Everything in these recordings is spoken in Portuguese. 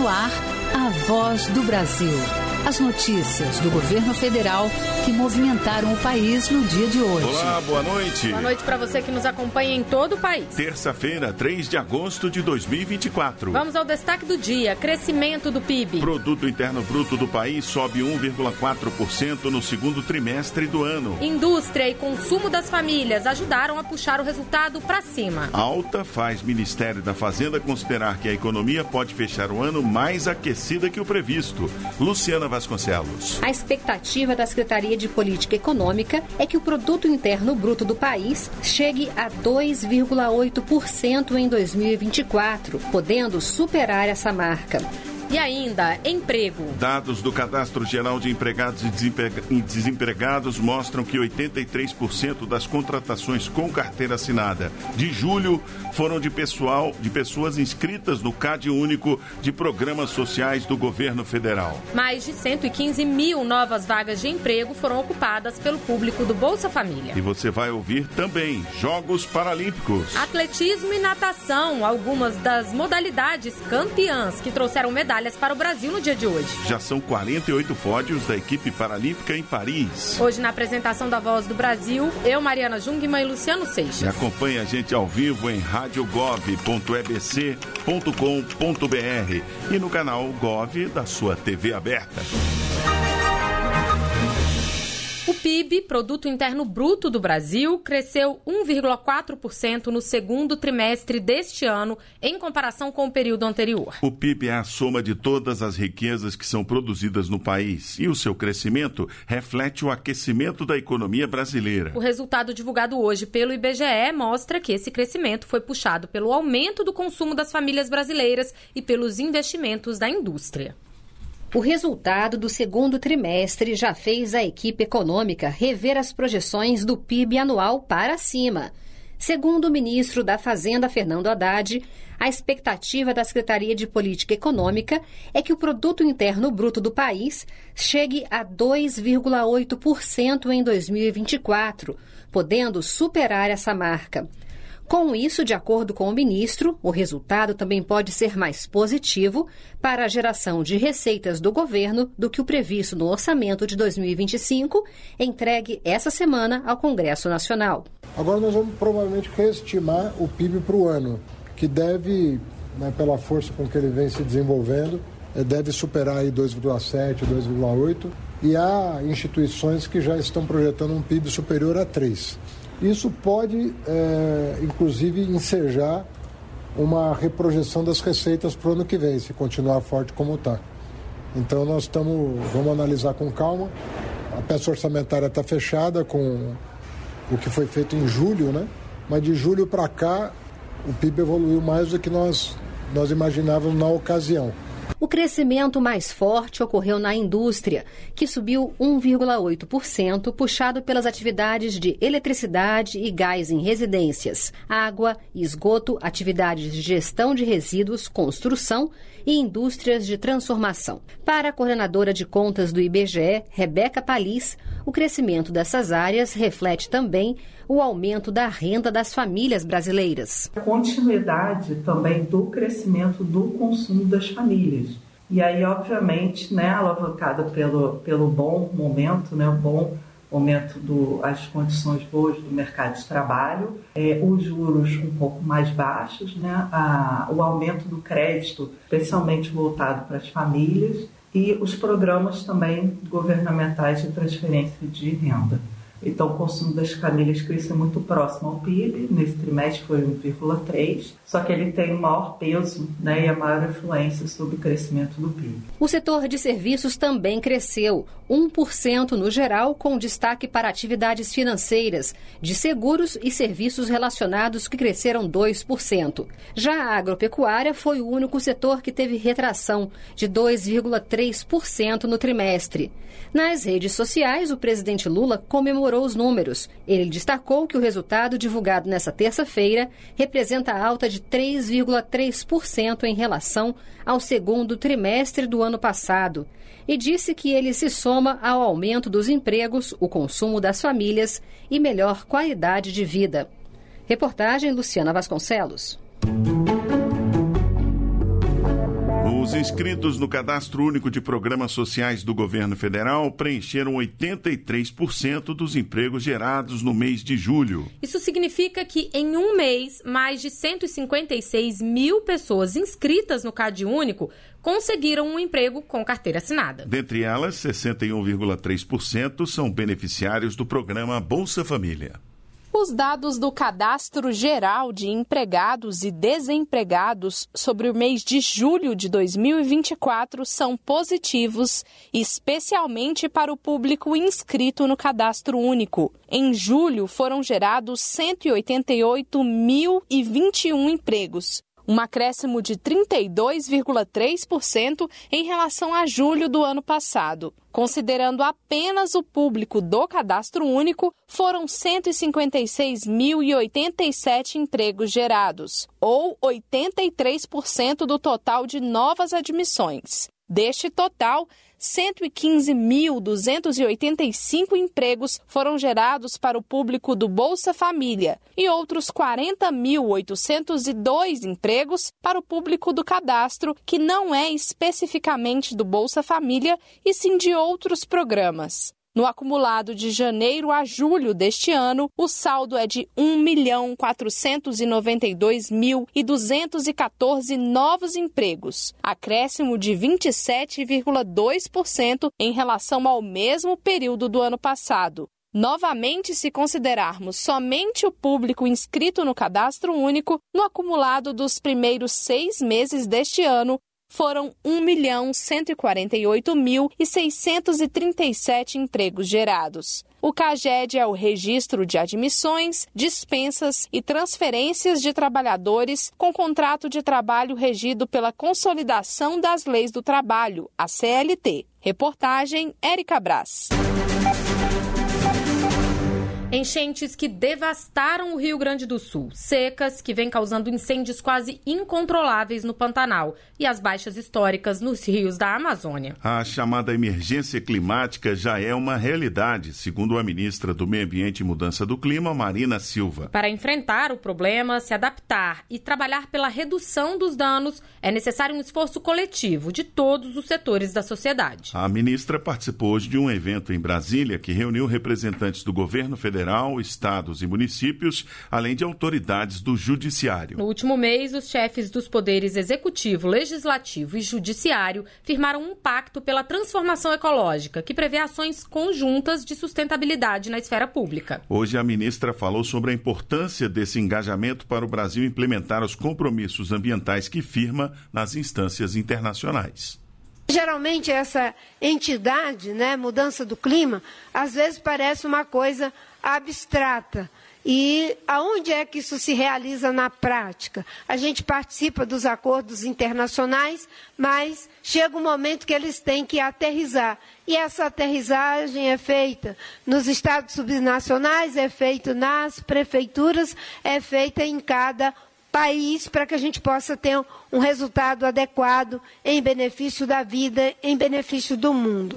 no ar, a Voz do Brasil. As notícias do governo federal que movimentaram o país no dia de hoje. Olá, boa noite. Boa noite para você que nos acompanha em todo o país. Terça-feira, 3 de agosto de 2024. Vamos ao destaque do dia: crescimento do PIB. Produto Interno Bruto do país sobe 1,4% no segundo trimestre do ano. Indústria e consumo das famílias ajudaram a puxar o resultado para cima. Alta faz Ministério da Fazenda considerar que a economia pode fechar o ano mais aquecida que o previsto. Luciana Vasconcelos. A expectativa da Secretaria de Política Econômica é que o Produto Interno Bruto do país chegue a 2,8% em 2024, podendo superar essa marca. E ainda, emprego. Dados do Cadastro Geral de Empregados e Desempregados mostram que 83% das contratações com carteira assinada de julho foram de pessoas inscritas no CAD Único de programas sociais do governo federal. Mais de 115 mil novas vagas de emprego foram ocupadas pelo público do Bolsa Família. E você vai ouvir também Jogos Paralímpicos. Atletismo e natação, algumas das modalidades campeãs que trouxeram medalhas para o Brasil no dia de hoje. Já são 48 pódios da equipe paralímpica em Paris. Hoje, na apresentação da Voz do Brasil, eu, Mariana Jungmann e Luciano Seixas. E acompanhe a gente ao vivo em radiogov.ebc.com.br e no canal Gov da sua TV aberta. O PIB, Produto Interno Bruto do Brasil, cresceu 1,4% no segundo trimestre deste ano, em comparação com o período anterior. O PIB é a soma de todas as riquezas que são produzidas no país e o seu crescimento reflete o aquecimento da economia brasileira. O resultado divulgado hoje pelo IBGE mostra que esse crescimento foi puxado pelo aumento do consumo das famílias brasileiras e pelos investimentos da indústria. O resultado do segundo trimestre já fez a equipe econômica rever as projeções do PIB anual para cima. Segundo o ministro da Fazenda, Fernando Haddad, a expectativa da Secretaria de Política Econômica é que o Produto Interno Bruto do país chegue a 2,8% em 2024, podendo superar essa marca. Com isso, de acordo com o ministro, o resultado também pode ser mais positivo para a geração de receitas do governo do que o previsto no orçamento de 2025, entregue essa semana ao Congresso Nacional. Agora nós vamos provavelmente reestimar o PIB para o ano, que deve, pela força com que ele vem se desenvolvendo, deve superar aí 2,7, 2,8, e há instituições que já estão projetando um PIB superior a 3. Isso pode, inclusive, ensejar uma reprojeção das receitas para o ano que vem, se continuar forte como está. Então, vamos analisar com calma. A peça orçamentária está fechada com o que foi feito em julho, né? Mas de julho para cá, o PIB evoluiu mais do que nós imaginávamos na ocasião. O crescimento mais forte ocorreu na indústria, que subiu 1,8%, puxado pelas atividades de eletricidade e gás em residências, água, esgoto, atividades de gestão de resíduos, construção e indústrias de transformação. Para a coordenadora de contas do IBGE, Rebeca Palis, o crescimento dessas áreas reflete também o aumento da renda das famílias brasileiras. A continuidade também do crescimento do consumo das famílias. E aí, obviamente, alavancada pelo bom momento, o bom momento as condições boas do mercado de trabalho, os juros um pouco mais baixos, o aumento do crédito, especialmente voltado para as famílias, e os programas também governamentais de transferência de renda. Então, o consumo das famílias cresceu muito próximo ao PIB, nesse trimestre foi 1,3%, só que ele tem o maior peso e a maior influência sobre o crescimento do PIB. O setor de serviços também cresceu, 1% no geral, com destaque para atividades financeiras, de seguros e serviços relacionados que cresceram 2%. Já a agropecuária foi o único setor que teve retração, de 2,3% no trimestre. Nas redes sociais, o presidente Lula comemorou os números. Ele destacou que o resultado divulgado nesta terça-feira representa alta de 3,3% em relação ao segundo trimestre do ano passado e disse que ele se soma ao aumento dos empregos, o consumo das famílias e melhor qualidade de vida. Reportagem Luciana Vasconcelos. O Os inscritos no Cadastro Único de Programas Sociais do Governo Federal preencheram 83% dos empregos gerados no mês de julho. Isso significa que, em um mês, mais de 156 mil pessoas inscritas no CadÚnico conseguiram um emprego com carteira assinada. Dentre elas, 61,3% são beneficiários do programa Bolsa Família. Os dados do Cadastro Geral de Empregados e Desempregados sobre o mês de julho de 2024 são positivos, especialmente para o público inscrito no Cadastro Único. Em julho, foram gerados 188.021 empregos, um acréscimo de 32,3% em relação a julho do ano passado. Considerando apenas o público do Cadastro Único, foram 156.087 empregos gerados, ou 83% do total de novas admissões. Deste total, 115.285 empregos foram gerados para o público do Bolsa Família e outros 40.802 empregos para o público do cadastro, que não é especificamente do Bolsa Família e sim de outros programas. No acumulado de janeiro a julho deste ano, o saldo é de 1.492.214 novos empregos, acréscimo de 27,2% em relação ao mesmo período do ano passado. Novamente, se considerarmos somente o público inscrito no Cadastro Único, no acumulado dos primeiros 6 meses deste ano, foram 1.148.637 empregos gerados. O CAGED é o registro de admissões, dispensas e transferências de trabalhadores com contrato de trabalho regido pela Consolidação das Leis do Trabalho, a CLT. Reportagem Érica Brás. Enchentes que devastaram o Rio Grande do Sul, secas que vêm causando incêndios quase incontroláveis no Pantanal e as baixas históricas nos rios da Amazônia. A chamada emergência climática já é uma realidade, segundo a ministra do Meio Ambiente e Mudança do Clima, Marina Silva. Para enfrentar o problema, se adaptar e trabalhar pela redução dos danos, é necessário um esforço coletivo de todos os setores da sociedade. A ministra participou hoje de um evento em Brasília que reuniu representantes do governo federal, estados e municípios, além de autoridades do judiciário. No último mês, os chefes dos poderes executivo, legislativo e judiciário firmaram um pacto pela transformação ecológica, que prevê ações conjuntas de sustentabilidade na esfera pública. Hoje, a ministra falou sobre a importância desse engajamento para o Brasil implementar os compromissos ambientais que firma nas instâncias internacionais. Geralmente essa entidade, mudança do clima, às vezes parece uma coisa abstrata. E aonde é que isso se realiza na prática? A gente participa dos acordos internacionais, mas chega um momento que eles têm que aterrissar. E essa aterrissagem é feita nos estados subnacionais, é feita nas prefeituras, é feita em cada país, para que a gente possa ter um resultado adequado em benefício da vida, em benefício do mundo.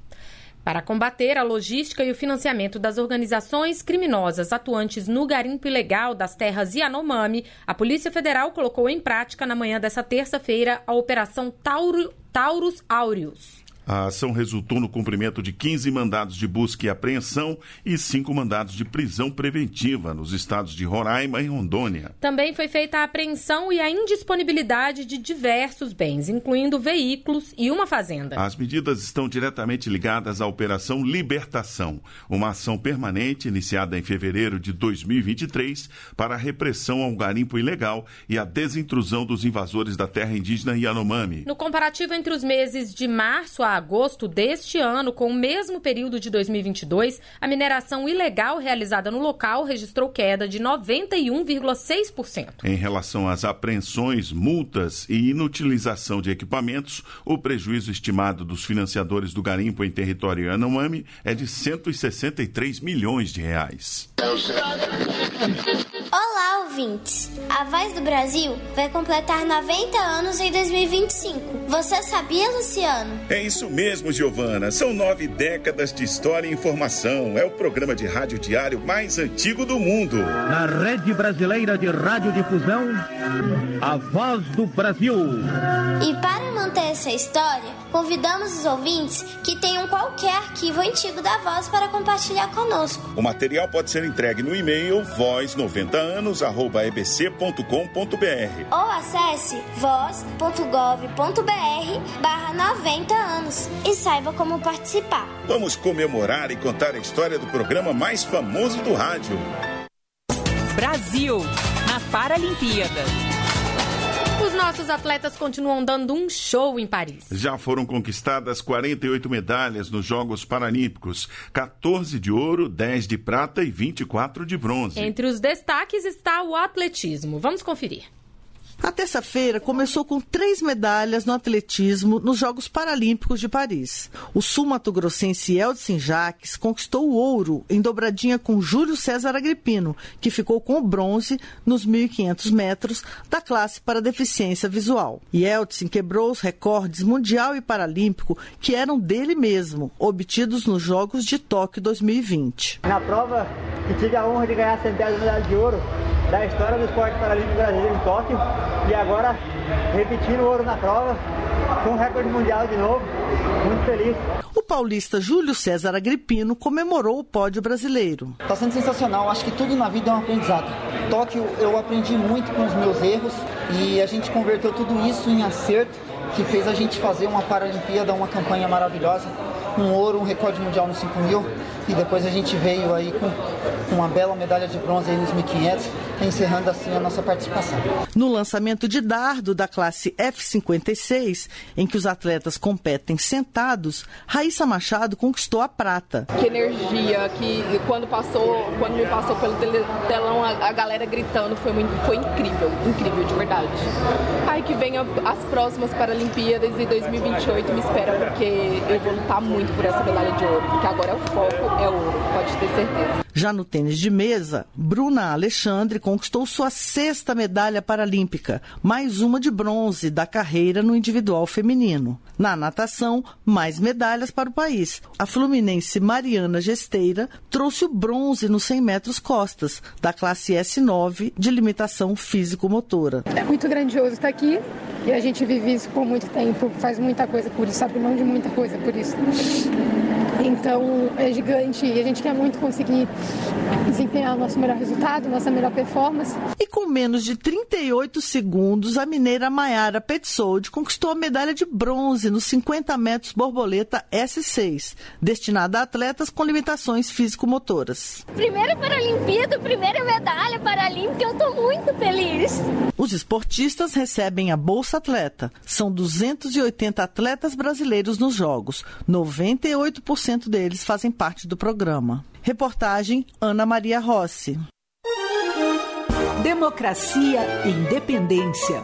Para combater a logística e o financiamento das organizações criminosas atuantes no garimpo ilegal das terras Yanomami, a Polícia Federal colocou em prática na manhã dessa terça-feira a Operação Taurus Aureus. A ação resultou no cumprimento de 15 mandados de busca e apreensão e 5 mandados de prisão preventiva nos estados de Roraima e Rondônia. Também foi feita a apreensão e a indisponibilidade de diversos bens, incluindo veículos e uma fazenda. As medidas estão diretamente ligadas à Operação Libertação, uma ação permanente iniciada em fevereiro de 2023 para a repressão ao garimpo ilegal e a desintrusão dos invasores da terra indígena Yanomami. No comparativo entre os meses de março a agosto deste ano, com o mesmo período de 2022, a mineração ilegal realizada no local registrou queda de 91,6%. Em relação às apreensões, multas e inutilização de equipamentos, o prejuízo estimado dos financiadores do garimpo em território Yanomami é de 163 milhões de reais. Olá, ouvintes! A Voz do Brasil vai completar 90 anos em 2025. Você sabia, Luciano? É isso mesmo, Giovana. São 9 décadas de história e informação. É o programa de rádio diário mais antigo do mundo. Na Rede Brasileira de Radiodifusão, a Voz do Brasil. E para manter essa história, convidamos os ouvintes que tenham qualquer arquivo antigo da Voz para compartilhar conosco. O material pode ser entregue no e-mail voz90anos@ebc.com.br ou acesse voz.gov.br/90anos e saiba como participar. Vamos comemorar e contar a história do programa mais famoso do rádio. Brasil, na Paralimpíada. Os nossos atletas continuam dando um show em Paris. Já foram conquistadas 48 medalhas nos Jogos Paralímpicos, 14 de ouro, 10 de prata e 24 de bronze. Entre os destaques está o atletismo. Vamos conferir. A terça-feira começou com 3 medalhas no atletismo nos Jogos Paralímpicos de Paris. O sul-mato-grossense Eldson Jacques conquistou o ouro em dobradinha com Júlio César Agripino, que ficou com o bronze nos 1.500 metros da classe para deficiência visual. E Eldson quebrou os recordes mundial e paralímpico que eram dele mesmo, obtidos nos Jogos de Tóquio 2020. Na prova que tive a honra de ganhar a centésima medalha de ouro da história do esporte paralímpico brasileiro em Tóquio, e agora repetindo o ouro na prova, com um recorde mundial de novo, muito feliz. O paulista Júlio César Agripino comemorou o pódio brasileiro. Está sendo sensacional, acho que tudo na vida é um aprendizado. Tóquio eu aprendi muito com os meus erros e a gente converteu tudo isso em acerto, que fez a gente fazer uma Paralimpíada, uma campanha maravilhosa, um ouro, um recorde mundial nos 5.000 e depois a gente veio aí com uma bela medalha de bronze aí nos 1.500, encerrando assim a nossa participação. No lançamento de dardo da classe F56, em que os atletas competem sentados, Raíssa Machado conquistou a prata. Que energia, que quando me passou pelo telão a galera gritando, foi incrível de verdade. Ai, que venha as próximas Paralimpíadas de 2028, me espera, porque eu vou lutar muito por essa medalha de ouro, porque agora é o foco, é ouro, pode ter certeza. Já no tênis de mesa, Bruna Alexandre conquistou sua 6ª medalha paralímpica, mais uma de bronze da carreira no individual feminino. Na natação, mais medalhas para o país. A fluminense Mariana Gesteira trouxe o bronze nos 100 metros costas, da classe S9 de limitação físico-motora. É muito grandioso estar aqui e a gente vive isso por muito tempo, faz muita coisa por isso, abre mão de muita coisa por isso. Então é gigante e a gente quer muito conseguir desempenhar nosso melhor resultado, nossa melhor performance. E com menos de 38 segundos, a mineira Maiara Petzold conquistou a medalha de bronze nos 50 metros borboleta S6, destinada a atletas com limitações físico-motoras. Primeira Paralimpíada, primeira medalha paralímpica, eu estou muito feliz. Os esportistas recebem a Bolsa Atleta. São 280 atletas brasileiros nos Jogos. 98% deles fazem parte do programa. Reportagem Ana Maria Rossi. Democracia e independência.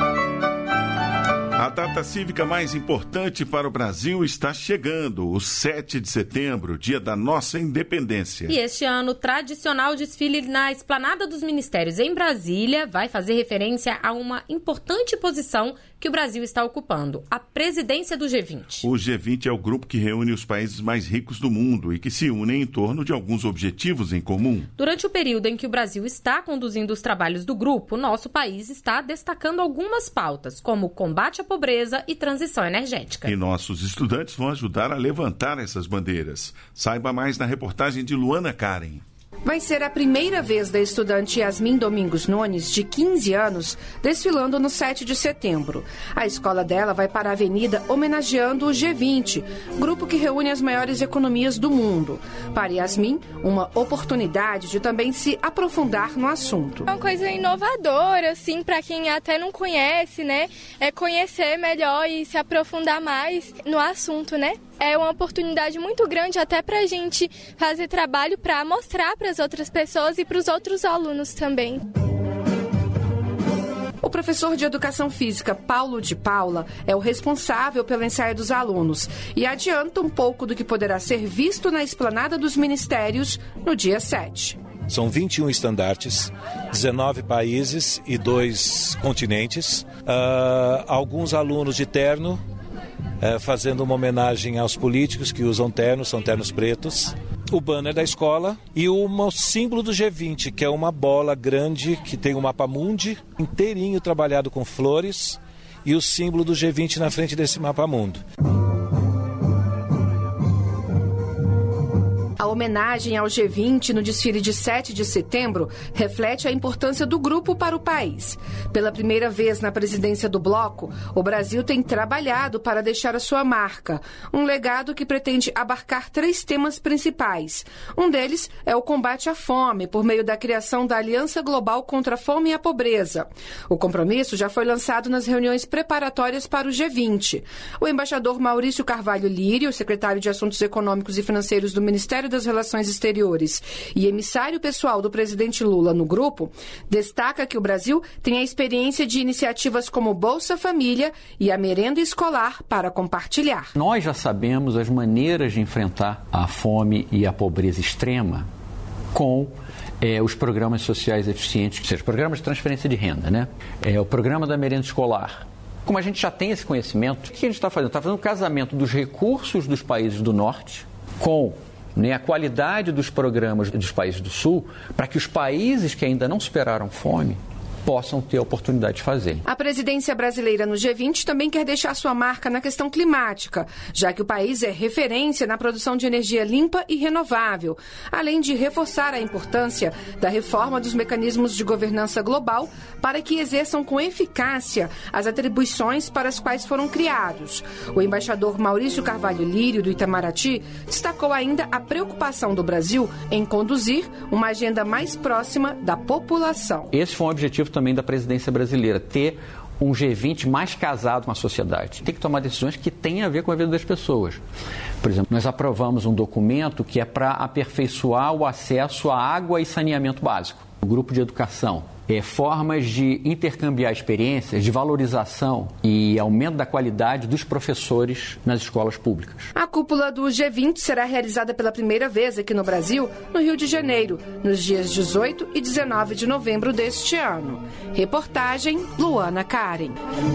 A data cívica mais importante para o Brasil está chegando, o 7 de setembro, dia da nossa independência. E este ano, o tradicional desfile na Esplanada dos Ministérios em Brasília vai fazer referência a uma importante posição que o Brasil está ocupando, a presidência do G20. O G20 é o grupo que reúne os países mais ricos do mundo e que se unem em torno de alguns objetivos em comum. Durante o período em que o Brasil está conduzindo os trabalhos do grupo, nosso país está destacando algumas pautas, como o combate à pobreza e transição energética. E nossos estudantes vão ajudar a levantar essas bandeiras. Saiba mais na reportagem de Luana Karen. Vai ser a primeira vez da estudante Yasmin Domingos Nunes, de 15 anos, desfilando no 7 de setembro. A escola dela vai para a avenida homenageando o G20, grupo que reúne as maiores economias do mundo. Para Yasmin, uma oportunidade de também se aprofundar no assunto. É uma coisa inovadora, assim, para quem até não conhece, né? É conhecer melhor e se aprofundar mais no assunto, né? É uma oportunidade muito grande até para a gente fazer trabalho para mostrar para as outras pessoas e para os outros alunos também. O professor de Educação Física, Paulo de Paula, é o responsável pelo ensaio dos alunos e adianta um pouco do que poderá ser visto na Esplanada dos Ministérios no dia 7. São 21 estandartes, 19 países e 2 continentes. Alguns alunos de terno, fazendo uma homenagem aos políticos que usam ternos, são ternos pretos. O banner da escola e o símbolo do G20, que é uma bola grande que tem um mapa mundi inteirinho trabalhado com flores e o símbolo do G20 na frente desse mapa mundo. A homenagem ao G20 no desfile de 7 de setembro reflete a importância do grupo para o país. Pela primeira vez na presidência do bloco, o Brasil tem trabalhado para deixar a sua marca, um legado que pretende abarcar 3 temas principais. Um deles é o combate à fome, por meio da criação da Aliança Global contra a Fome e a Pobreza. O compromisso já foi lançado nas reuniões preparatórias para o G20. O embaixador Maurício Carvalho Lírio, secretário de Assuntos Econômicos e Financeiros do Ministério das Relações Exteriores e emissário pessoal do presidente Lula no grupo, destaca que o Brasil tem a experiência de iniciativas como Bolsa Família e a merenda escolar para compartilhar. Nós já sabemos as maneiras de enfrentar a fome e a pobreza extrema com os programas sociais eficientes, ou seja, programas de transferência de renda, né? O programa da merenda escolar. Como a gente já tem esse conhecimento, o que a gente está fazendo? Está fazendo um casamento dos recursos dos países do norte com a qualidade dos programas dos países do sul, para que os países que ainda não superaram fome possam ter a oportunidade de fazer. A presidência brasileira no G20 também quer deixar sua marca na questão climática, já que o país é referência na produção de energia limpa e renovável, além de reforçar a importância da reforma dos mecanismos de governança global para que exerçam com eficácia as atribuições para as quais foram criados. O embaixador Maurício Carvalho Lírio, do Itamaraty, destacou ainda a preocupação do Brasil em conduzir uma agenda mais próxima da população. Esse foi um objetivo também da presidência brasileira, ter um G20 mais casado com a sociedade. Tem que tomar decisões que tenham a ver com a vida das pessoas. Por exemplo, nós aprovamos um documento que é para aperfeiçoar o acesso à água e saneamento básico. O grupo de educação. Formas de intercambiar experiências, de valorização e aumento da qualidade dos professores nas escolas públicas. A cúpula do G20 será realizada pela primeira vez aqui no Brasil, no Rio de Janeiro, nos dias 18 e 19 de novembro deste ano. Reportagem Luana Karen.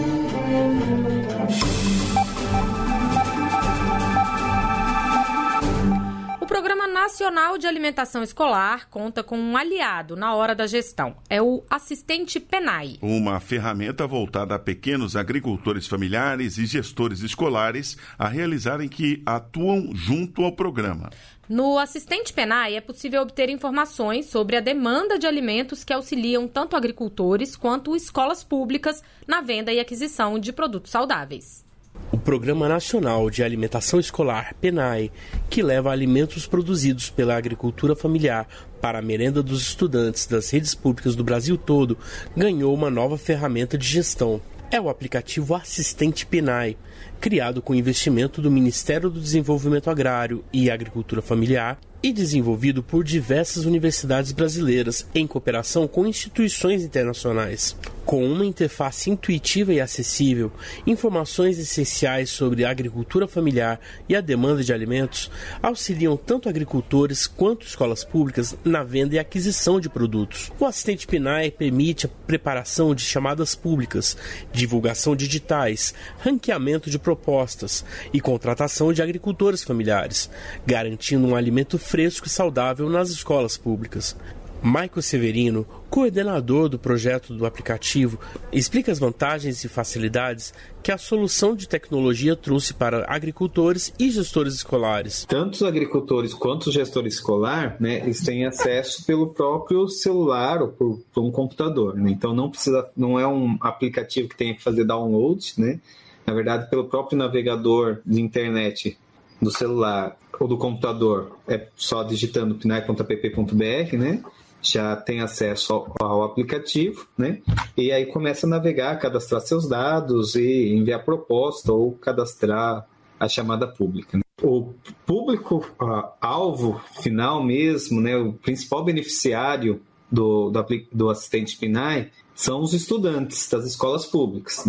O Programa Nacional de Alimentação Escolar conta com um aliado na hora da gestão. É o Assistente PENAI. Uma ferramenta voltada a pequenos agricultores familiares e gestores escolares a realizarem que atuam junto ao programa. No Assistente PENAI é possível obter informações sobre a demanda de alimentos que auxiliam tanto agricultores quanto escolas públicas na venda e aquisição de produtos saudáveis. O Programa Nacional de Alimentação Escolar, PENAI, que leva alimentos produzidos pela agricultura familiar para a merenda dos estudantes das redes públicas do Brasil todo, ganhou uma nova ferramenta de gestão. É o aplicativo Assistente PENAI, criado com investimento do Ministério do Desenvolvimento Agrário e Agricultura Familiar e desenvolvido por diversas universidades brasileiras em cooperação com instituições internacionais. Com uma interface intuitiva e acessível, informações essenciais sobre a agricultura familiar e a demanda de alimentos auxiliam tanto agricultores quanto escolas públicas na venda e aquisição de produtos. O Assistente PENAI permite a preparação de chamadas públicas, divulgação de editais, ranqueamento de propostas e contratação de agricultores familiares, garantindo um alimento fresco e saudável nas escolas públicas. Maico Severino, coordenador do projeto do aplicativo, explica as vantagens e facilidades que a solução de tecnologia trouxe para agricultores e gestores escolares. Tanto os agricultores quanto os gestores escolares, eles têm acesso pelo próprio celular ou por um computador. Então não é um aplicativo que tem que fazer download, Na verdade, pelo próprio navegador de internet do celular ou do computador, é só digitando penai.pp.br, já tem acesso ao aplicativo, E aí começa a navegar, cadastrar seus dados e enviar proposta ou cadastrar a chamada pública. O público alvo final mesmo, o principal beneficiário do Assistente PENAI são os estudantes das escolas públicas,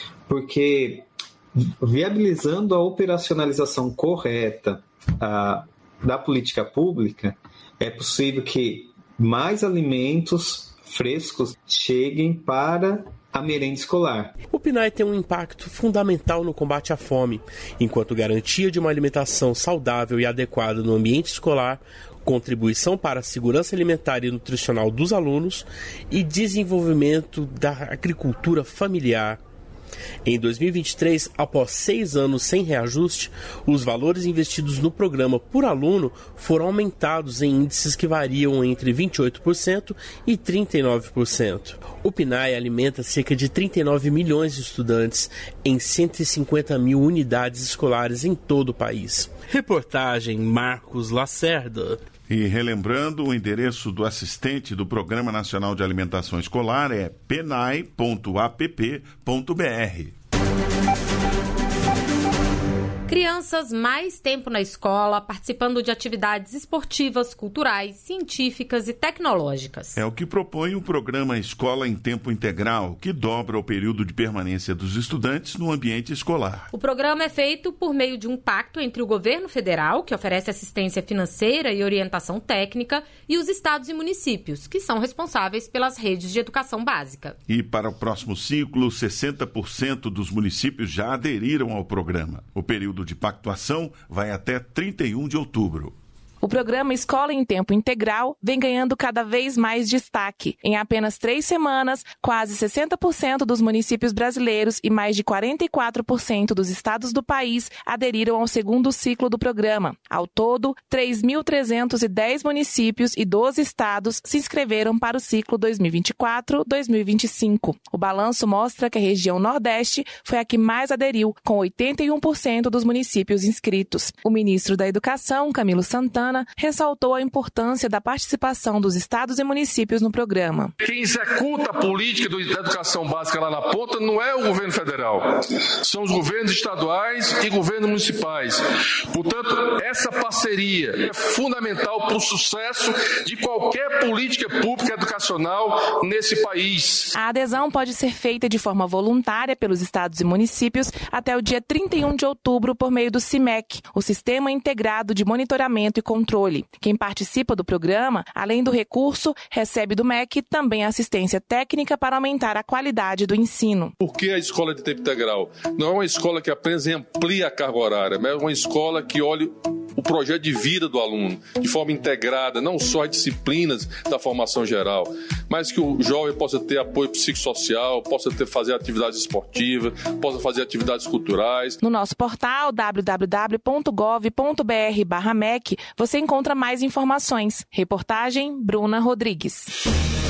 Porque viabilizando a operacionalização correta da política pública, é possível que mais alimentos frescos cheguem para a merenda escolar. O PNAE tem um impacto fundamental no combate à fome, enquanto garantia de uma alimentação saudável e adequada no ambiente escolar, contribuição para a segurança alimentar e nutricional dos alunos e desenvolvimento da agricultura familiar. Em 2023, após 6 anos sem reajuste, os valores investidos no programa por aluno foram aumentados em índices que variam entre 28% e 39%. O PNAE alimenta cerca de 39 milhões de estudantes em 150 mil unidades escolares em todo o país. Reportagem Marcos Lacerda. E relembrando, o endereço do assistente do Programa Nacional de Alimentação Escolar é penai.app.br. Crianças mais tempo na escola, participando de atividades esportivas, culturais, científicas e tecnológicas. É o que propõe o programa Escola em Tempo Integral, que dobra o período de permanência dos estudantes no ambiente escolar. O programa é feito por meio de um pacto entre o governo federal, que oferece assistência financeira e orientação técnica, e os estados e municípios, que são responsáveis pelas redes de educação básica. E para o próximo ciclo, 60% dos municípios já aderiram ao programa. O período de pactuação vai até 31 de outubro. O programa Escola em Tempo Integral vem ganhando cada vez mais destaque. Em apenas 3 semanas, quase 60% dos municípios brasileiros e mais de 44% dos estados do país aderiram ao segundo ciclo do programa. Ao todo, 3.310 municípios e 12 estados se inscreveram para o ciclo 2024-2025. O balanço mostra que a região Nordeste foi a que mais aderiu, com 81% dos municípios inscritos. O ministro da Educação, Camilo Santana, ressaltou a importância da participação dos estados e municípios no programa. Quem executa a política da educação básica lá na ponta não é o governo federal, são os governos estaduais e governos municipais. Portanto, essa parceria é fundamental para o sucesso de qualquer política pública educacional nesse país. A adesão pode ser feita de forma voluntária pelos estados e municípios até o dia 31 de outubro por meio do CIMEC, o Sistema Integrado de Monitoramento e Controle. Quem participa do programa, além do recurso, recebe do MEC também assistência técnica para aumentar a qualidade do ensino. Por que a escola de tempo integral? Não é uma escola que apenas amplia a carga horária, mas é uma escola que olha o projeto de vida do aluno de forma integrada, não só as disciplinas da formação geral, mas que o jovem possa ter apoio psicossocial, possa fazer atividades esportivas, possa fazer atividades culturais. No nosso portal www.gov.br/MEC, você encontra mais informações. Reportagem Bruna Rodrigues.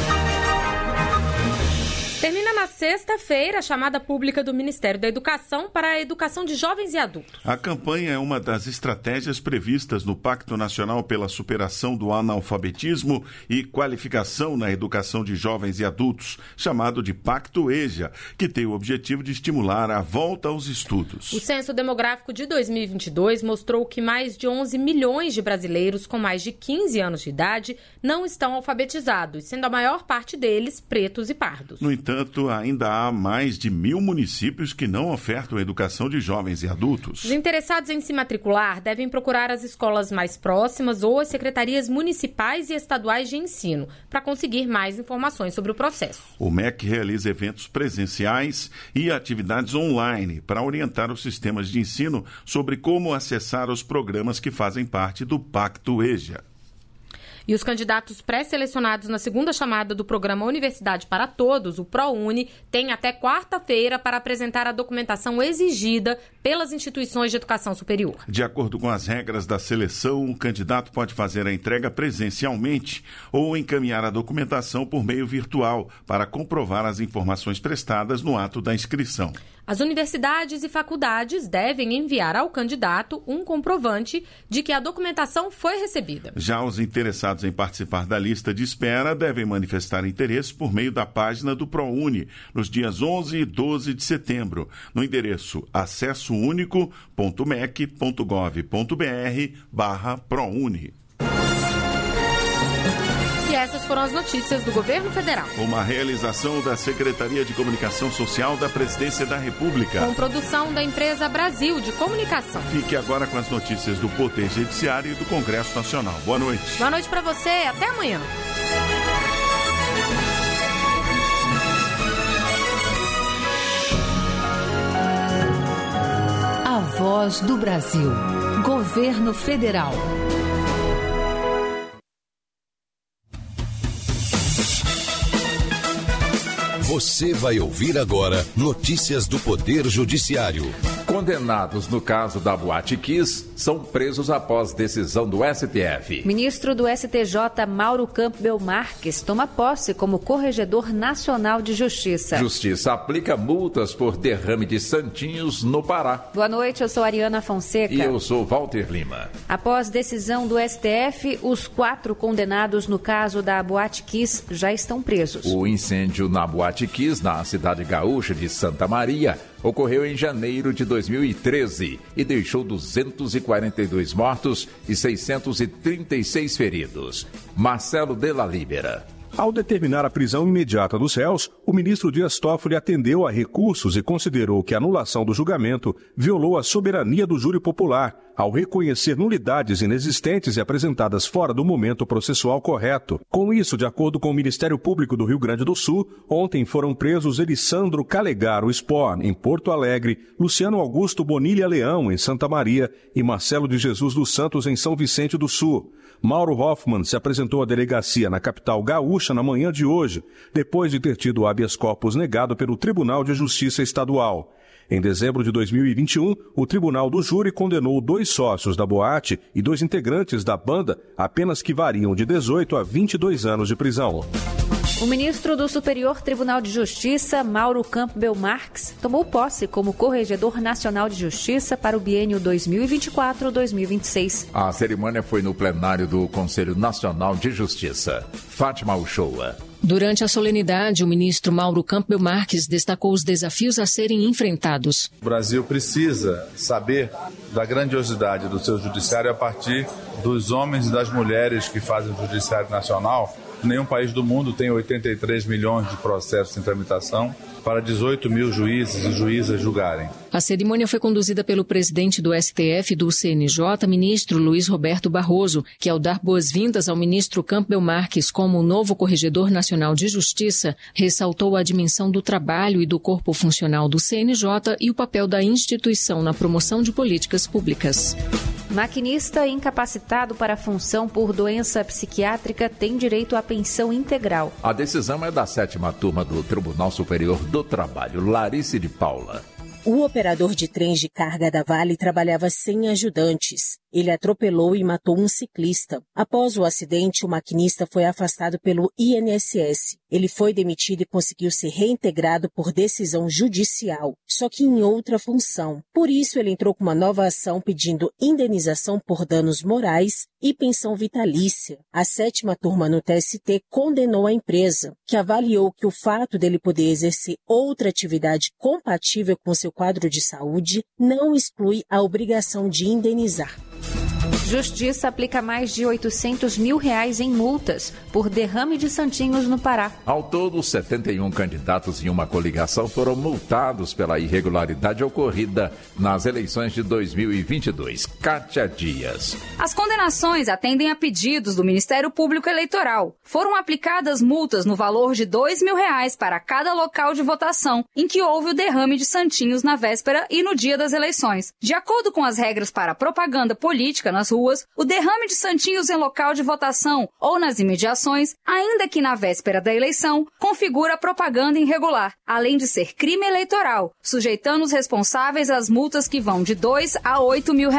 Termina na sexta-feira a chamada pública do Ministério da Educação para a educação de jovens e adultos. A campanha é uma das estratégias previstas no Pacto Nacional pela Superação do Analfabetismo e Qualificação na Educação de Jovens e Adultos, chamado de Pacto EJA, que tem o objetivo de estimular a volta aos estudos. O Censo Demográfico de 2022 mostrou que mais de 11 milhões de brasileiros com mais de 15 anos de idade não estão alfabetizados, sendo a maior parte deles pretos e pardos. No entanto, ainda há mais de 1.000 municípios que não ofertam educação de jovens e adultos. Os interessados em se matricular devem procurar as escolas mais próximas ou as secretarias municipais e estaduais de ensino para conseguir mais informações sobre o processo. O MEC realiza eventos presenciais e atividades online para orientar os sistemas de ensino sobre como acessar os programas que fazem parte do Pacto EJA. E os candidatos pré-selecionados na segunda chamada do programa Universidade para Todos, o ProUni, têm até quarta-feira para apresentar a documentação exigida pelas instituições de educação superior. De acordo com as regras da seleção, o candidato pode fazer a entrega presencialmente ou encaminhar a documentação por meio virtual para comprovar as informações prestadas no ato da inscrição. As universidades e faculdades devem enviar ao candidato um comprovante de que a documentação foi recebida. Já os interessados em participar da lista de espera devem manifestar interesse por meio da página do ProUni nos dias 11 e 12 de setembro, no endereço acessounico.mec.gov.br/ProUni. E essas foram as notícias do Governo Federal. Uma realização da Secretaria de Comunicação Social da Presidência da República. Com produção da empresa Brasil de Comunicação. Fique agora com as notícias do Poder Judiciário e do Congresso Nacional. Boa noite. Boa noite para você. Até amanhã. A Voz do Brasil. Governo Federal. Você vai ouvir agora notícias do Poder Judiciário. Condenados no caso da Boate Kiss são presos após decisão do STF. Ministro do STJ, Mauro Campbell Marques, toma posse como Corregedor Nacional de Justiça. Justiça aplica multas por derrame de santinhos no Pará. Boa noite, eu sou Ariana Fonseca. E eu sou Walter Lima. Após decisão do STF, os 4 condenados no caso da Boate Kiss já estão presos. O incêndio na Boate Kiss, na cidade gaúcha de Santa Maria, ocorreu em janeiro de 2013 e deixou 242 mortos e 636 feridos. Marcelo Della Libera. Ao determinar a prisão imediata dos réus, o ministro Dias Toffoli atendeu a recursos e considerou que a anulação do julgamento violou a soberania do júri popular, ao reconhecer nulidades inexistentes e apresentadas fora do momento processual correto. Com isso, de acordo com o Ministério Público do Rio Grande do Sul, ontem foram presos Elissandro Calegaro Spor, em Porto Alegre, Luciano Augusto Bonilha Leão, em Santa Maria, e Marcelo de Jesus dos Santos, em São Vicente do Sul. Mauro Hoffmann se apresentou à delegacia na capital gaúcha na manhã de hoje, depois de ter tido o habeas corpus negado pelo Tribunal de Justiça Estadual. Em dezembro de 2021, o Tribunal do Júri condenou 2 sócios da boate e 2 integrantes da banda, apenas que variam de 18 a 22 anos de prisão. O ministro do Superior Tribunal de Justiça, Mauro Campbell Marques, tomou posse como Corregedor Nacional de Justiça para o biênio 2024-2026. A cerimônia foi no plenário do Conselho Nacional de Justiça. Fátima Uchoa. Durante a solenidade, o ministro Mauro Campbell Marques destacou os desafios a serem enfrentados. O Brasil precisa saber da grandiosidade do seu judiciário a partir dos homens e das mulheres que fazem o judiciário nacional. Nenhum país do mundo tem 83 milhões de processos em tramitação para 18 mil juízes e juízas julgarem. A cerimônia foi conduzida pelo presidente do STF e do CNJ, ministro Luiz Roberto Barroso, que, ao dar boas-vindas ao ministro Campbell Marques como novo Corregedor Nacional de Justiça, ressaltou a dimensão do trabalho e do corpo funcional do CNJ e o papel da instituição na promoção de políticas públicas. Maquinista incapacitado para a função por doença psiquiátrica tem direito à pensão integral. A decisão é da 7ª turma do Tribunal Superior do Trabalho, Larice de Paula. O operador de trens de carga da Vale trabalhava sem ajudantes. Ele atropelou e matou um ciclista. Após o acidente, o maquinista foi afastado pelo INSS. Ele foi demitido e conseguiu ser reintegrado por decisão judicial, só que em outra função. Por isso, ele entrou com uma nova ação pedindo indenização por danos morais e pensão vitalícia. A 7ª turma no TST condenou a empresa, que avaliou que o fato dele poder exercer outra atividade compatível com seu quadro de saúde não exclui a obrigação de indenizar. Justiça aplica mais de R$800 mil em multas por derrame de santinhos no Pará. Ao todo, 71 candidatos em uma coligação foram multados pela irregularidade ocorrida nas eleições de 2022. Kátia Dias. As condenações atendem a pedidos do Ministério Público Eleitoral. Foram aplicadas multas no valor de R$2 mil para cada local de votação em que houve o derrame de santinhos na véspera e no dia das eleições. De acordo com as regras para propaganda política nas ruas, o derrame de santinhos em local de votação ou nas imediações, ainda que na véspera da eleição, configura propaganda irregular, além de ser crime eleitoral, sujeitando os responsáveis às multas que vão de R$2 a R$8 mil.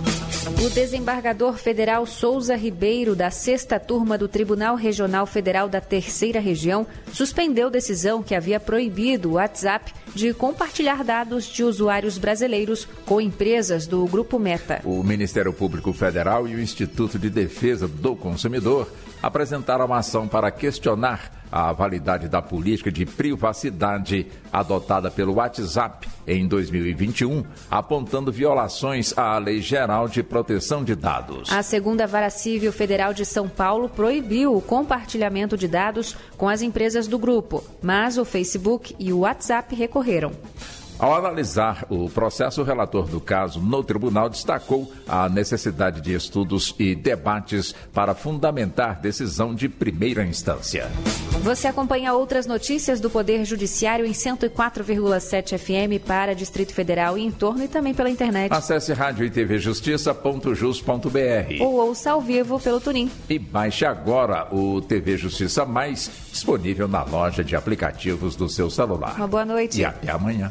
O desembargador federal Souza Ribeiro, da 6ª turma do Tribunal Regional Federal da 3ª Região, suspendeu decisão que havia proibido o WhatsApp de compartilhar dados de usuários brasileiros com empresas do Grupo Meta. O Ministério Público Federal e o Instituto de Defesa do Consumidor apresentaram uma ação para questionar a validade da política de privacidade adotada pelo WhatsApp em 2021, apontando violações à Lei Geral de Proteção de Dados. A segunda Vara Civil Federal de São Paulo proibiu o compartilhamento de dados com as empresas do grupo, mas o Facebook e o WhatsApp recorreram. Ao analisar o processo, o relator do caso no tribunal destacou a necessidade de estudos e debates para fundamentar decisão de primeira instância. Você acompanha outras notícias do Poder Judiciário em 104,7 FM para Distrito Federal e em torno e também pela internet. Acesse rádio e tvjustiça.jus.br ou ouça ao vivo pelo TuneIn. E baixe agora o TV Justiça Mais, disponível na loja de aplicativos do seu celular. Uma boa noite. E até amanhã.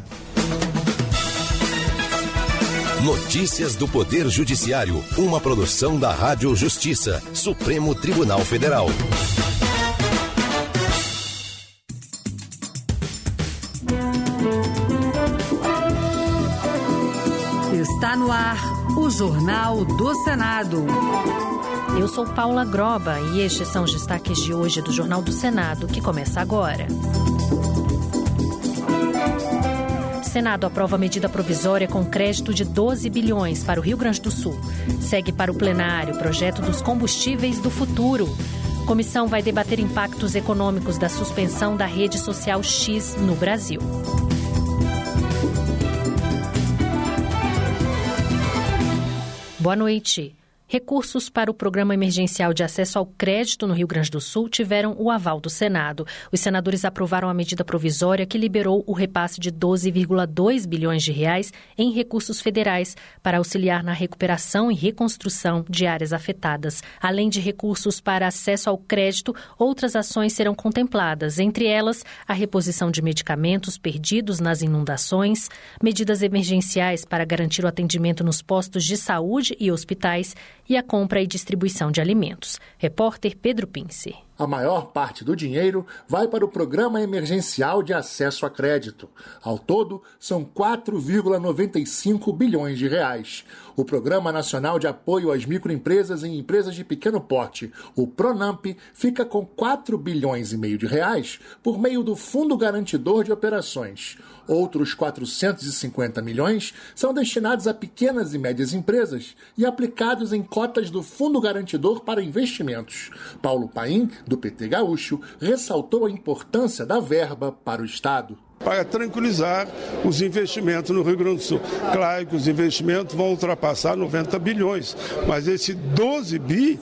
Notícias do Poder Judiciário, uma produção da Rádio Justiça, Supremo Tribunal Federal. Está no ar o Jornal do Senado. Eu sou Paula Groba e estes são os destaques de hoje do Jornal do Senado, que começa agora. Senado aprova medida provisória com crédito de 12 bilhões para o Rio Grande do Sul. Segue para o plenário o projeto dos combustíveis do futuro. Comissão vai debater impactos econômicos da suspensão da rede social X no Brasil. Boa noite. Recursos para o Programa Emergencial de Acesso ao Crédito no Rio Grande do Sul tiveram o aval do Senado. Os senadores aprovaram a medida provisória que liberou o repasse de 12,2 bilhões de reais em recursos federais para auxiliar na recuperação e reconstrução de áreas afetadas. Além de recursos para acesso ao crédito, outras ações serão contempladas, entre elas a reposição de medicamentos perdidos nas inundações, medidas emergenciais para garantir o atendimento nos postos de saúde e hospitais e a compra e distribuição de alimentos. Repórter Pedro Pince. A maior parte do dinheiro vai para o Programa Emergencial de Acesso a Crédito. Ao todo, são 4,95 bilhões de reais. O Programa Nacional de Apoio às Microempresas e Empresas de Pequeno Porte, o PRONAMP, fica com 4 bilhões e meio de reais por meio do Fundo Garantidor de Operações. Outros 450 milhões são destinados a pequenas e médias empresas e aplicados em cotas do Fundo Garantidor para Investimentos. Paulo Paim, do PT Gaúcho, ressaltou a importância da verba para o Estado. Para tranquilizar os investimentos no Rio Grande do Sul. Claro que os investimentos vão ultrapassar 90 bilhões, mas esse 12 bi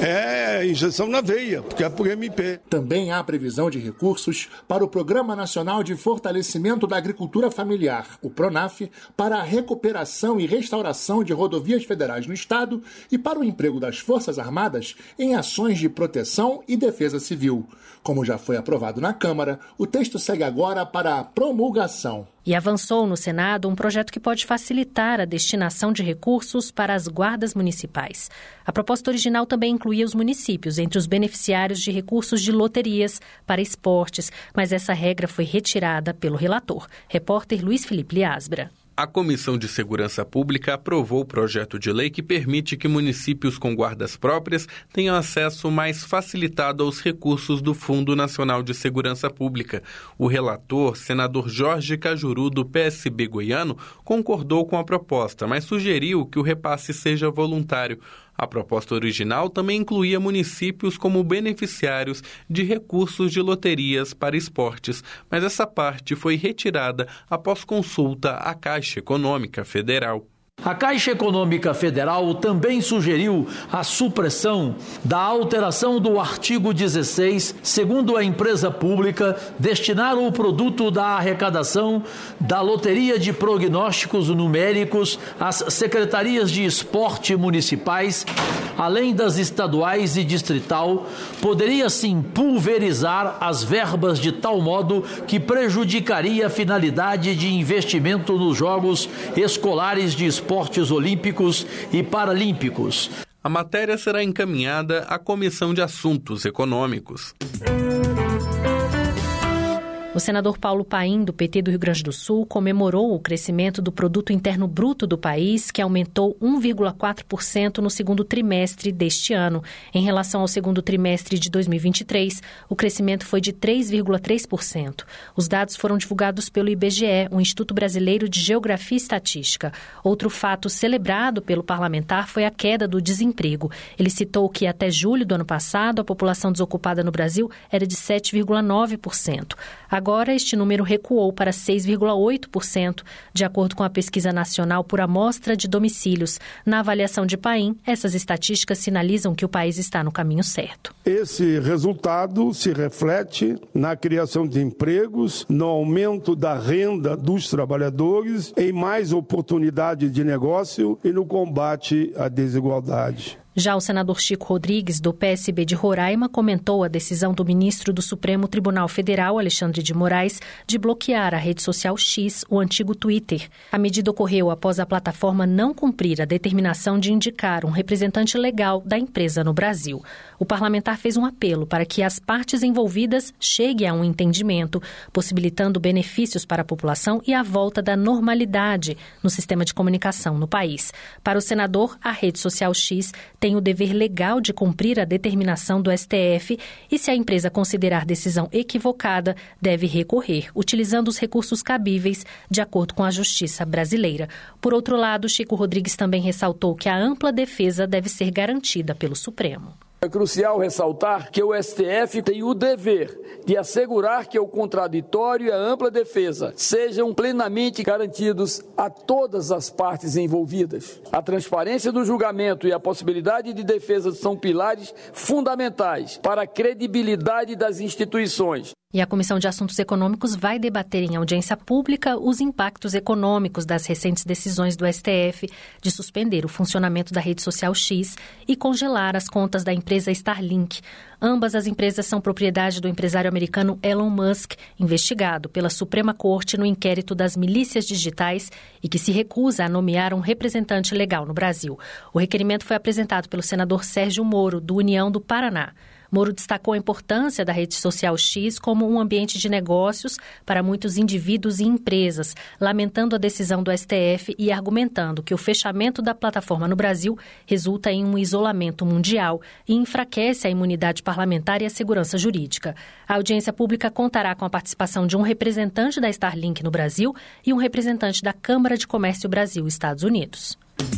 é injeção na veia, porque é por MP. Também há previsão de recursos para o Programa Nacional de Fortalecimento da Agricultura Familiar, o PRONAF, para a recuperação e restauração de rodovias federais no Estado e para o emprego das Forças Armadas em ações de proteção e defesa civil. Como já foi aprovado na Câmara, o texto segue agora para a promulgação. E avançou no Senado um projeto que pode facilitar a destinação de recursos para as guardas municipais. A proposta original também incluía os municípios entre os beneficiários de recursos de loterias para esportes, mas essa regra foi retirada pelo relator. Repórter Luiz Felipe Liasbra. A Comissão de Segurança Pública aprovou o projeto de lei que permite que municípios com guardas próprias tenham acesso mais facilitado aos recursos do Fundo Nacional de Segurança Pública. O relator, senador Jorge Cajuru, do PSB goiano, concordou com a proposta, mas sugeriu que o repasse seja voluntário. A proposta original também incluía municípios como beneficiários de recursos de loterias para esportes, mas essa parte foi retirada após consulta à Caixa Econômica Federal. A Caixa Econômica Federal também sugeriu a supressão da alteração do artigo 16, segundo a empresa pública, destinar o produto da arrecadação da loteria de prognósticos numéricos às secretarias de esporte municipais, além das estaduais e distrital, poderia sim pulverizar as verbas de tal modo que prejudicaria a finalidade de investimento nos jogos escolares de esportes olímpicos e paralímpicos. A matéria será encaminhada à Comissão de Assuntos Econômicos. O O senador Paulo Paim, do PT do Rio Grande do Sul, comemorou o crescimento do Produto Interno Bruto do país, que aumentou 1,4% no segundo trimestre deste ano. Em relação ao segundo trimestre de 2023, o crescimento foi de 3,3%. Os dados foram divulgados pelo IBGE, o Instituto Brasileiro de Geografia e Estatística. Outro fato celebrado pelo parlamentar foi a queda do desemprego. Ele citou que até julho do ano passado, a população desocupada no Brasil era de 7,9%. Agora, este número recuou para 6,8%, de acordo com a Pesquisa Nacional por Amostra de Domicílios. Na avaliação de Paim, essas estatísticas sinalizam que o país está no caminho certo. Esse resultado se reflete na criação de empregos, no aumento da renda dos trabalhadores, em mais oportunidade de negócio e no combate à desigualdade. Já o senador Chico Rodrigues, do PSB de Roraima, comentou a decisão do ministro do Supremo Tribunal Federal, Alexandre de Moraes, de bloquear a rede social X, o antigo Twitter. A medida ocorreu após a plataforma não cumprir a determinação de indicar um representante legal da empresa no Brasil. O parlamentar fez um apelo para que as partes envolvidas cheguem a um entendimento, possibilitando benefícios para a população e a volta da normalidade no sistema de comunicação no país. Para o senador, a rede social X tem o dever legal de cumprir a determinação do STF e, se a empresa considerar decisão equivocada, deve recorrer, utilizando os recursos cabíveis de acordo com a Justiça brasileira. Por outro lado, Chico Rodrigues também ressaltou que a ampla defesa deve ser garantida pelo Supremo. É crucial ressaltar que o STF tem o dever de assegurar que o contraditório e a ampla defesa sejam plenamente garantidos a todas as partes envolvidas. A transparência do julgamento e a possibilidade de defesa são pilares fundamentais para a credibilidade das instituições. E a Comissão de Assuntos Econômicos vai debater em audiência pública os impactos econômicos das recentes decisões do STF de suspender o funcionamento da rede social X e congelar as contas da empresa Starlink. Ambas as empresas são propriedade do empresário americano Elon Musk, investigado pela Suprema Corte no inquérito das milícias digitais e que se recusa a nomear um representante legal no Brasil. O requerimento foi apresentado pelo senador Sérgio Moro, do União do Paraná. Moro destacou a importância da rede social X como um ambiente de negócios para muitos indivíduos e empresas, lamentando a decisão do STF e argumentando que o fechamento da plataforma no Brasil resulta em um isolamento mundial e enfraquece a imunidade parlamentar e a segurança jurídica. A audiência pública contará com a participação de um representante da Starlink no Brasil e um representante da Câmara de Comércio Brasil-Estados Unidos.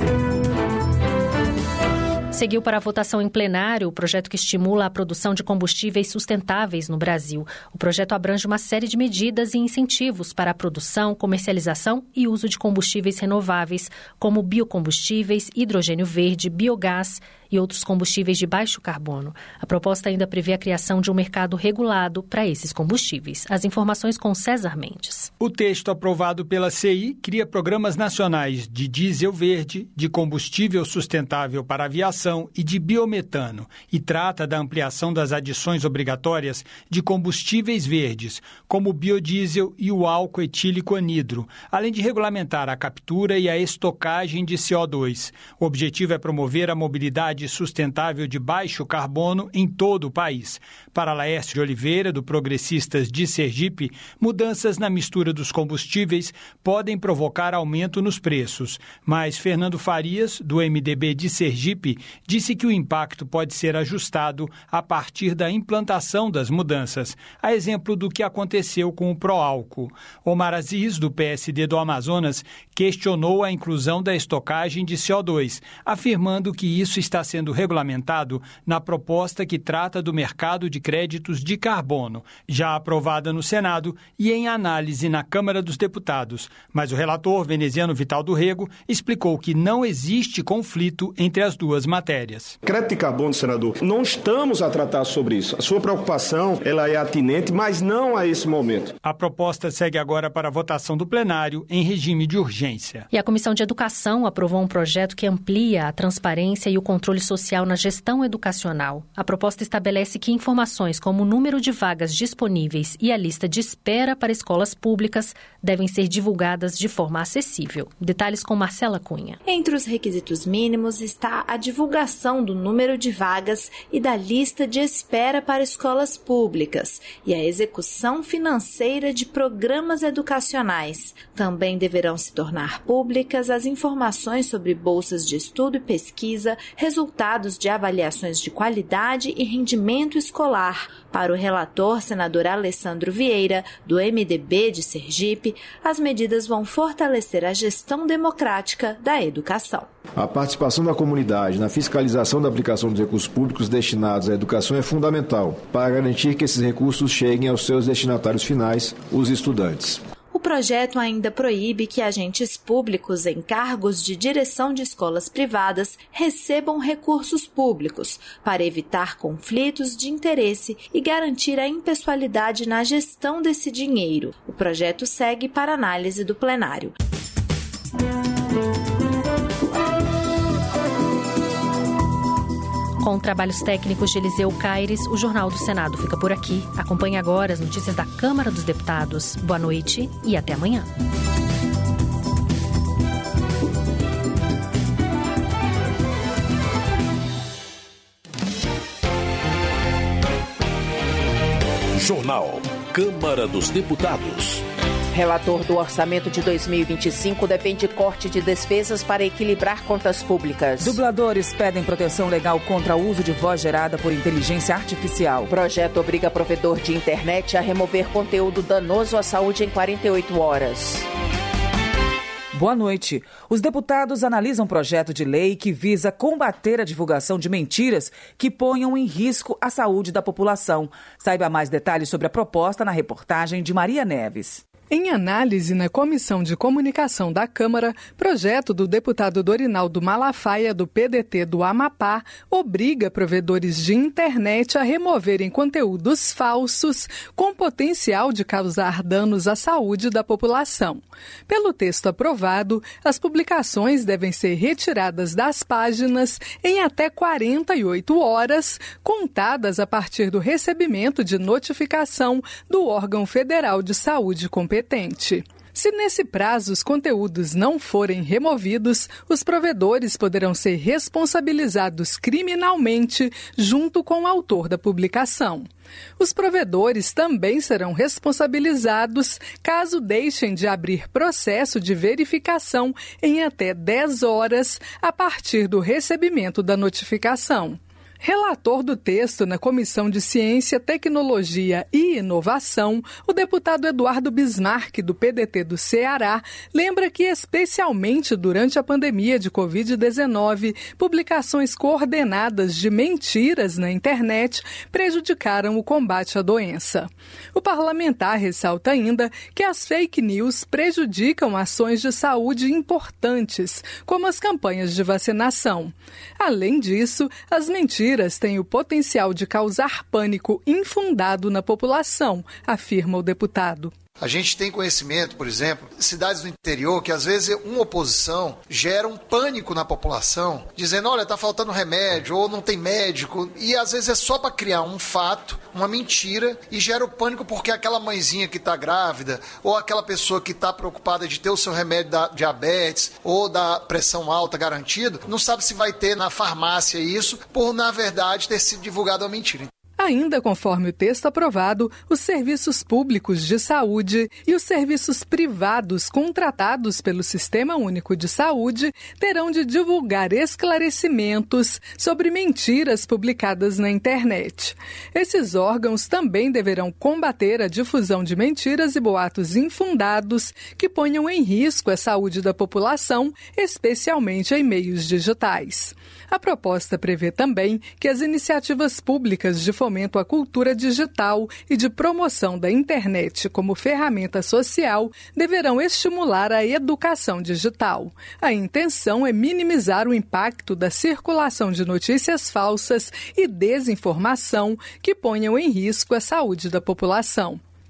Seguiu para a votação em plenário o projeto que estimula a produção de combustíveis sustentáveis no Brasil. O projeto abrange uma série de medidas e incentivos para a produção, comercialização e uso de combustíveis renováveis, como biocombustíveis, hidrogênio verde, biogás e outros combustíveis de baixo carbono. A proposta ainda prevê a criação de um mercado regulado para esses combustíveis. As informações com César Mendes. O texto aprovado pela CI cria programas nacionais de diesel verde, de combustível sustentável para aviação e de biometano e trata da ampliação das adições obrigatórias de combustíveis verdes, como o biodiesel e o álcool etílico anidro, além de regulamentar a captura e a estocagem de CO2. O objetivo é promover a mobilidade sustentável de baixo carbono em todo o país. Para Laércio de Oliveira, do Progressistas de Sergipe, mudanças na mistura dos combustíveis podem provocar aumento nos preços. Mas Fernando Farias, do MDB de Sergipe, disse que o impacto pode ser ajustado a partir da implantação das mudanças, a exemplo do que aconteceu com o Proálcool. Omar Aziz, do PSD do Amazonas, questionou a inclusão da estocagem de CO2, afirmando que isso está sendo regulamentado na proposta que trata do mercado de créditos de carbono, já aprovada no Senado e em análise na Câmara dos Deputados. Mas o relator veneziano Vital do Rego explicou que não existe conflito entre as duas matérias. Crédito de carbono, senador, não estamos a tratar sobre isso. A sua preocupação, ela é atinente, mas não a esse momento. A proposta segue agora para a votação do plenário em regime de urgência. E a Comissão de Educação aprovou um projeto que amplia a transparência e o controle social na gestão educacional. A proposta estabelece que informações como o número de vagas disponíveis e a lista de espera para escolas públicas devem ser divulgadas de forma acessível. Detalhes com Marcela Cunha. Entre os requisitos mínimos está a divulgação do número de vagas e da lista de espera para escolas públicas e a execução financeira de programas educacionais. Também deverão se tornar públicas as informações sobre bolsas de estudo e pesquisa, resultados de avaliações de qualidade e rendimento escolar. Para o relator, senador Alessandro Vieira, do MDB de Sergipe, as medidas vão fortalecer a gestão democrática da educação. A participação da comunidade na fiscalização da aplicação dos recursos públicos destinados à educação é fundamental para garantir que esses recursos cheguem aos seus destinatários finais, os estudantes. O projeto ainda proíbe que agentes públicos em cargos de direção de escolas privadas recebam recursos públicos, para evitar conflitos de interesse e garantir a impessoalidade na gestão desse dinheiro. O projeto segue para análise do plenário. Com trabalhos técnicos de Eliseu Caires, o Jornal do Senado fica por aqui. Acompanhe agora as notícias da Câmara dos Deputados. Boa noite e até amanhã. Jornal Câmara dos Deputados. Relator do orçamento de 2025 defende corte de despesas para equilibrar contas públicas. Dubladores pedem proteção legal contra o uso de voz gerada por inteligência artificial. O projeto obriga provedor de internet a remover conteúdo danoso à saúde em 48 horas. Boa noite. Os deputados analisam um projeto de lei que visa combater a divulgação de mentiras que ponham em risco a saúde da população. Saiba mais detalhes sobre a proposta na reportagem de Maria Neves. Em análise na Comissão de Comunicação da Câmara, projeto do deputado Dorinaldo Malafaia, do PDT do Amapá, obriga provedores de internet a removerem conteúdos falsos com potencial de causar danos à saúde da população. Pelo texto aprovado, as publicações devem ser retiradas das páginas em até 48 horas, contadas a partir do recebimento de notificação do órgão federal de saúde competente. Se nesse prazo os conteúdos não forem removidos, os provedores poderão ser responsabilizados criminalmente junto com o autor da publicação. Os provedores também serão responsabilizados caso deixem de abrir processo de verificação em até 10 horas a partir do recebimento da notificação. Relator do texto na Comissão de Ciência, Tecnologia e Inovação, o deputado Eduardo Bismarck, do PDT do Ceará, lembra que, especialmente durante a pandemia de Covid-19, publicações coordenadas de mentiras na internet prejudicaram o combate à doença. O parlamentar ressalta ainda que as fake news prejudicam ações de saúde importantes, como as campanhas de vacinação. Além disso, as mentiras têm o potencial de causar pânico infundado na população, afirma o deputado. A gente tem conhecimento, por exemplo, de cidades do interior que às vezes uma oposição gera um pânico na população, dizendo, olha, está faltando remédio ou não tem médico, e às vezes é só para criar um fato, uma mentira, e gera o pânico porque aquela mãezinha que está grávida ou aquela pessoa que está preocupada de ter o seu remédio da diabetes ou da pressão alta garantido, não sabe se vai ter na farmácia isso, por na verdade ter sido divulgada uma mentira. Ainda conforme o texto aprovado, os serviços públicos de saúde e os serviços privados contratados pelo Sistema Único de Saúde terão de divulgar esclarecimentos sobre mentiras publicadas na internet. Esses órgãos também deverão combater a difusão de mentiras e boatos infundados que ponham em risco a saúde da população, especialmente em meios digitais. A proposta prevê também que as iniciativas públicas de fomento à cultura digital e de promoção da internet como ferramenta social deverão estimular a educação digital. A intenção é minimizar o impacto da circulação de notícias falsas e desinformação que ponham em risco a saúde da população.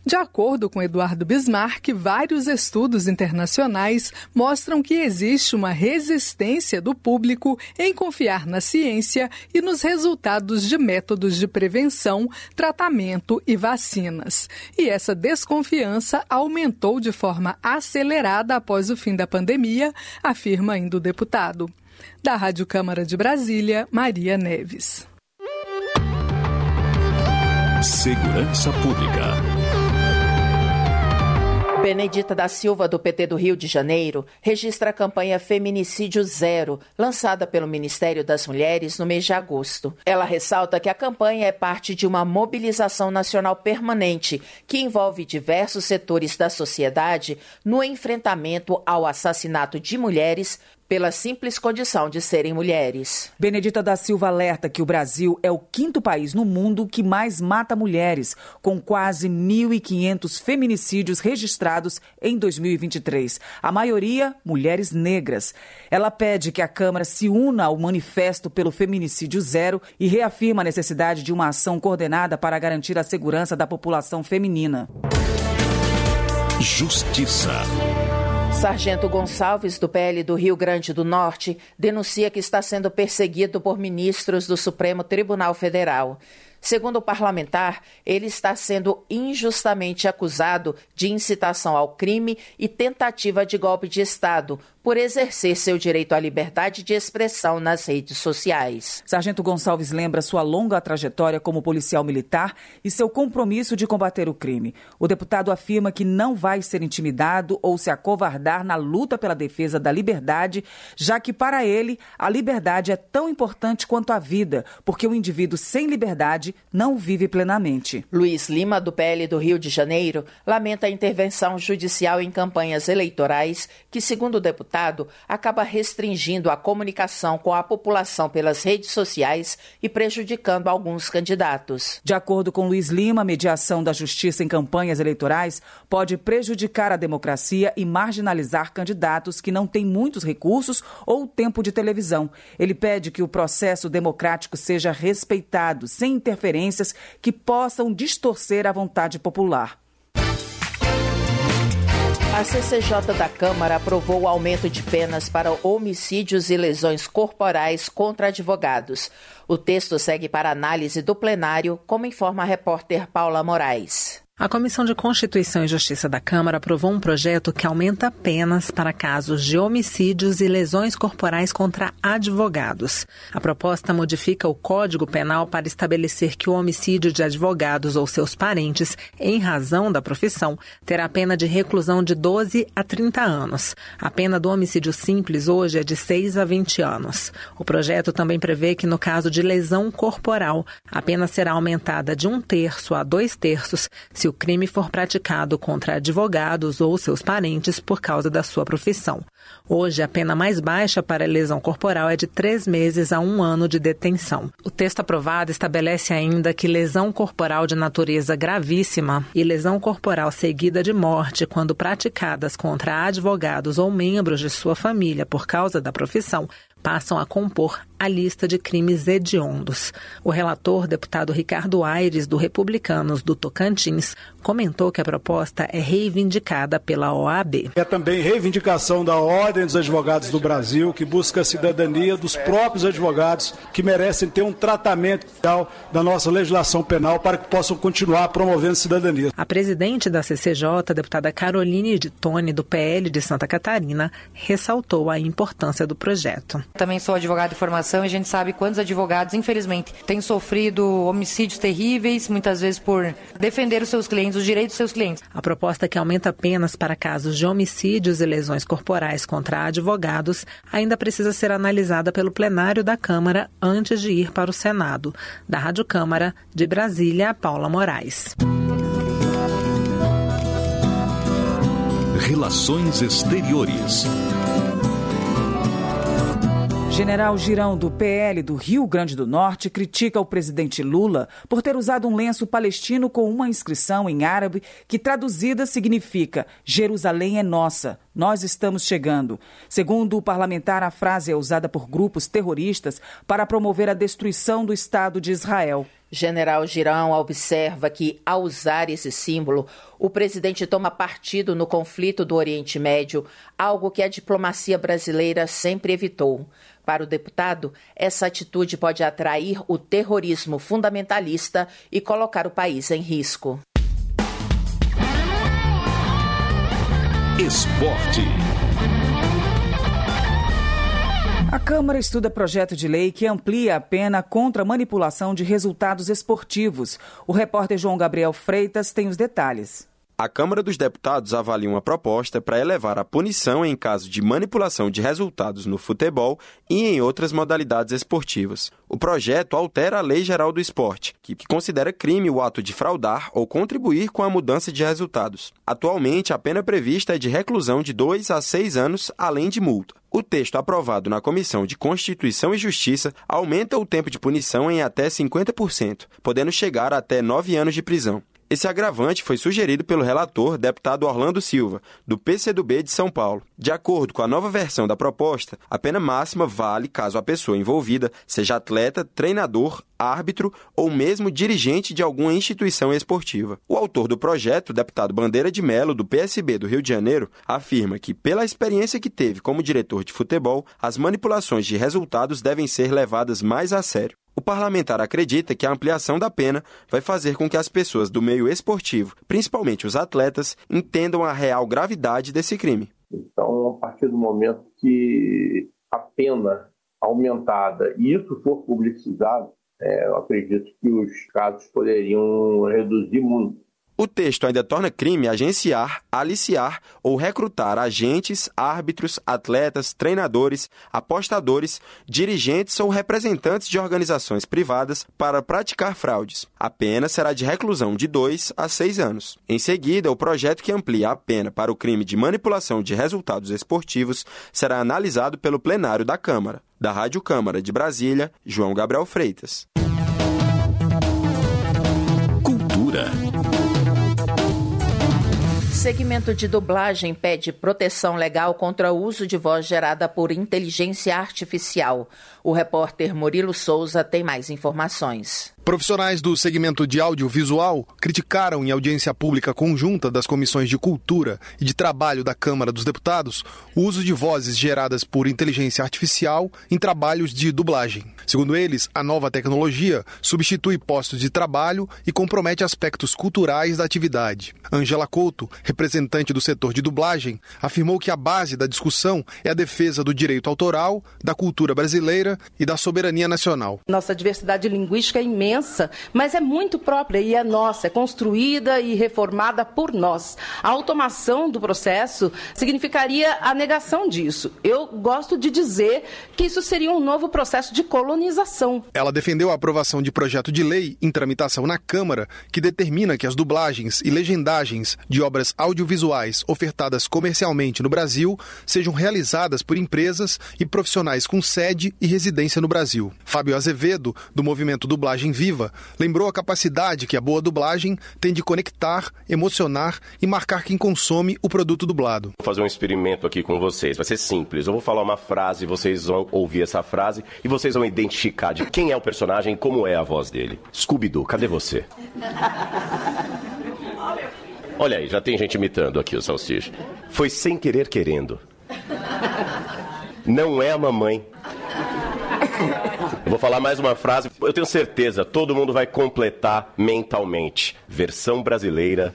De acordo com Eduardo Bismarck, vários estudos internacionais mostram que existe uma resistência do público em confiar na ciência e nos resultados de métodos de prevenção, tratamento e vacinas. E essa desconfiança aumentou de forma acelerada após o fim da pandemia, afirma ainda o deputado. Da Rádio Câmara de Brasília, Maria Neves. Segurança Pública. Benedita da Silva, do PT do Rio de Janeiro, registra a campanha Feminicídio Zero, lançada pelo Ministério das Mulheres no mês de agosto. Ela ressalta que a campanha é parte de uma mobilização nacional permanente que envolve diversos setores da sociedade no enfrentamento ao assassinato de mulheres pela simples condição de serem mulheres. Benedita da Silva alerta que o Brasil é o 5º país no mundo que mais mata mulheres, com quase 1.500 feminicídios registrados em 2023. A maioria, mulheres negras. Ela pede que a Câmara se una ao Manifesto pelo Feminicídio Zero e reafirma a necessidade de uma ação coordenada para garantir a segurança da população feminina. Justiça. Sargento Gonçalves, do PL do Rio Grande do Norte, denuncia que está sendo perseguido por ministros do Supremo Tribunal Federal. Segundo o parlamentar, ele está sendo injustamente acusado de incitação ao crime e tentativa de golpe de Estado, por exercer seu direito à liberdade de expressão nas redes sociais. Sargento Gonçalves lembra sua longa trajetória como policial militar e seu compromisso de combater o crime. O deputado afirma que não vai ser intimidado ou se acovardar na luta pela defesa da liberdade, já que para ele a liberdade é tão importante quanto a vida, porque o indivíduo sem liberdade não vive plenamente. Luiz Lima, do PL do Rio de Janeiro, lamenta a intervenção judicial em campanhas eleitorais que, segundo o deputado, acaba restringindo a comunicação com a população pelas redes sociais e prejudicando alguns candidatos. De acordo com Luiz Lima, a mediação da justiça em campanhas eleitorais pode prejudicar a democracia e marginalizar candidatos que não têm muitos recursos ou tempo de televisão. Ele pede que o processo democrático seja respeitado, sem interferências que possam distorcer a vontade popular. A CCJ da Câmara aprovou o aumento de penas para homicídios e lesões corporais contra advogados. O texto segue para análise do plenário, como informa a repórter Paula Moraes. A Comissão de Constituição e Justiça da Câmara aprovou um projeto que aumenta penas para casos de homicídios e lesões corporais contra advogados. A proposta modifica o Código Penal para estabelecer que o homicídio de advogados ou seus parentes, em razão da profissão, terá pena de reclusão de 12 a 30 anos. A pena do homicídio simples hoje é de 6 a 20 anos. O projeto também prevê que, no caso de lesão corporal, a pena será aumentada de 1/3 a 2/3 se o crime for praticado contra advogados ou seus parentes por causa da sua profissão. Hoje, a pena mais baixa para lesão corporal é de 3 meses a 1 ano de detenção. O texto aprovado estabelece ainda que lesão corporal de natureza gravíssima e lesão corporal seguida de morte, quando praticadas contra advogados ou membros de sua família por causa da profissão, passam a compor a lista de crimes hediondos. O relator, deputado Ricardo Aires, do Republicanos do Tocantins, comentou que a proposta é reivindicada pela OAB. É também reivindicação da Ordem dos Advogados do Brasil, que busca a cidadania dos próprios advogados, que merecem ter um tratamento da nossa legislação penal para que possam continuar promovendo cidadania. A presidente da CCJ, deputada Caroline de Tone, do PL de Santa Catarina, ressaltou a importância do projeto. Também sou advogado de formação e a gente sabe quantos advogados, infelizmente, têm sofrido homicídios terríveis, muitas vezes por defender os seus clientes, os direitos dos seus clientes. A proposta que aumenta penas para casos de homicídios e lesões corporais contra advogados ainda precisa ser analisada pelo plenário da Câmara antes de ir para o Senado. Da Rádio Câmara, de Brasília, Paula Moraes. Relações Exteriores. General Girão, do PL do Rio Grande do Norte, critica o presidente Lula por ter usado um lenço palestino com uma inscrição em árabe que, traduzida, significa "Jerusalém é nossa, nós estamos chegando". Segundo o parlamentar, a frase é usada por grupos terroristas para promover a destruição do Estado de Israel. General Girão observa que, ao usar esse símbolo, o presidente toma partido no conflito do Oriente Médio, algo que a diplomacia brasileira sempre evitou. Para o deputado, essa atitude pode atrair o terrorismo fundamentalista e colocar o país em risco. Esporte. A Câmara estuda projeto de lei que amplia a pena contra a manipulação de resultados esportivos. O repórter João Gabriel Freitas tem os detalhes. A Câmara dos Deputados avalia uma proposta para elevar a punição em caso de manipulação de resultados no futebol e em outras modalidades esportivas. O projeto altera a Lei Geral do Esporte, que considera crime o ato de fraudar ou contribuir com a mudança de resultados. Atualmente, a pena prevista é de reclusão de 2 a 6 anos, além de multa. O texto aprovado na Comissão de Constituição e Justiça aumenta o tempo de punição em até 50%, podendo chegar a até 9 anos de prisão. Esse agravante foi sugerido pelo relator, deputado Orlando Silva, do PCdoB de São Paulo. De acordo com a nova versão da proposta, a pena máxima vale caso a pessoa envolvida seja atleta, treinador, árbitro ou mesmo dirigente de alguma instituição esportiva. O autor do projeto, o deputado Bandeira de Melo, do PSB do Rio de Janeiro, afirma que, pela experiência que teve como diretor de futebol, as manipulações de resultados devem ser levadas mais a sério. O parlamentar acredita que a ampliação da pena vai fazer com que as pessoas do meio esportivo, principalmente os atletas, entendam a real gravidade desse crime. Então, a partir do momento que a pena aumentada e isso for publicizado, eu acredito que os casos poderiam reduzir muito. O texto ainda torna crime agenciar, aliciar ou recrutar agentes, árbitros, atletas, treinadores, apostadores, dirigentes ou representantes de organizações privadas para praticar fraudes. A pena será de reclusão de 2 a 6 anos. Em seguida, o projeto que amplia a pena para o crime de manipulação de resultados esportivos será analisado pelo plenário da Câmara. Da Rádio Câmara de Brasília, João Gabriel Freitas. Cultura. Segmento de dublagem pede proteção legal contra o uso de voz gerada por inteligência artificial. O repórter Murilo Souza tem mais informações. Profissionais do segmento de audiovisual criticaram em audiência pública conjunta das comissões de Cultura e de Trabalho da Câmara dos Deputados o uso de vozes geradas por inteligência artificial em trabalhos de dublagem. Segundo eles, a nova tecnologia substitui postos de trabalho e compromete aspectos culturais da atividade. Ângela Couto, representante do setor de dublagem, afirmou que a base da discussão é a defesa do direito autoral, da cultura brasileira e da soberania nacional. Nossa diversidade linguística é imensa, mas é muito própria e é nossa, é construída e reformada por nós. A automação do processo significaria a negação disso. Eu gosto de dizer que isso seria um novo processo de colonização. Ela defendeu a aprovação de projeto de lei em tramitação na Câmara que determina que as dublagens e legendagens de obras audiovisuais ofertadas comercialmente no Brasil sejam realizadas por empresas e profissionais com sede e residência no Brasil. Fábio Azevedo, do movimento Dublagem Viva, lembrou a capacidade que a boa dublagem tem de conectar, emocionar e marcar quem consome o produto dublado. Vou fazer um experimento aqui com vocês, vai ser simples. Eu vou falar uma frase, vocês vão ouvir essa frase e vocês vão identificar de quem é o personagem e como é a voz dele. Scooby-Doo, cadê você? Olha aí, já tem gente imitando aqui o Salsicha. Foi sem querer querendo. Não é a mamãe. Eu vou falar mais uma frase, eu tenho certeza, todo mundo vai completar mentalmente. Versão brasileira.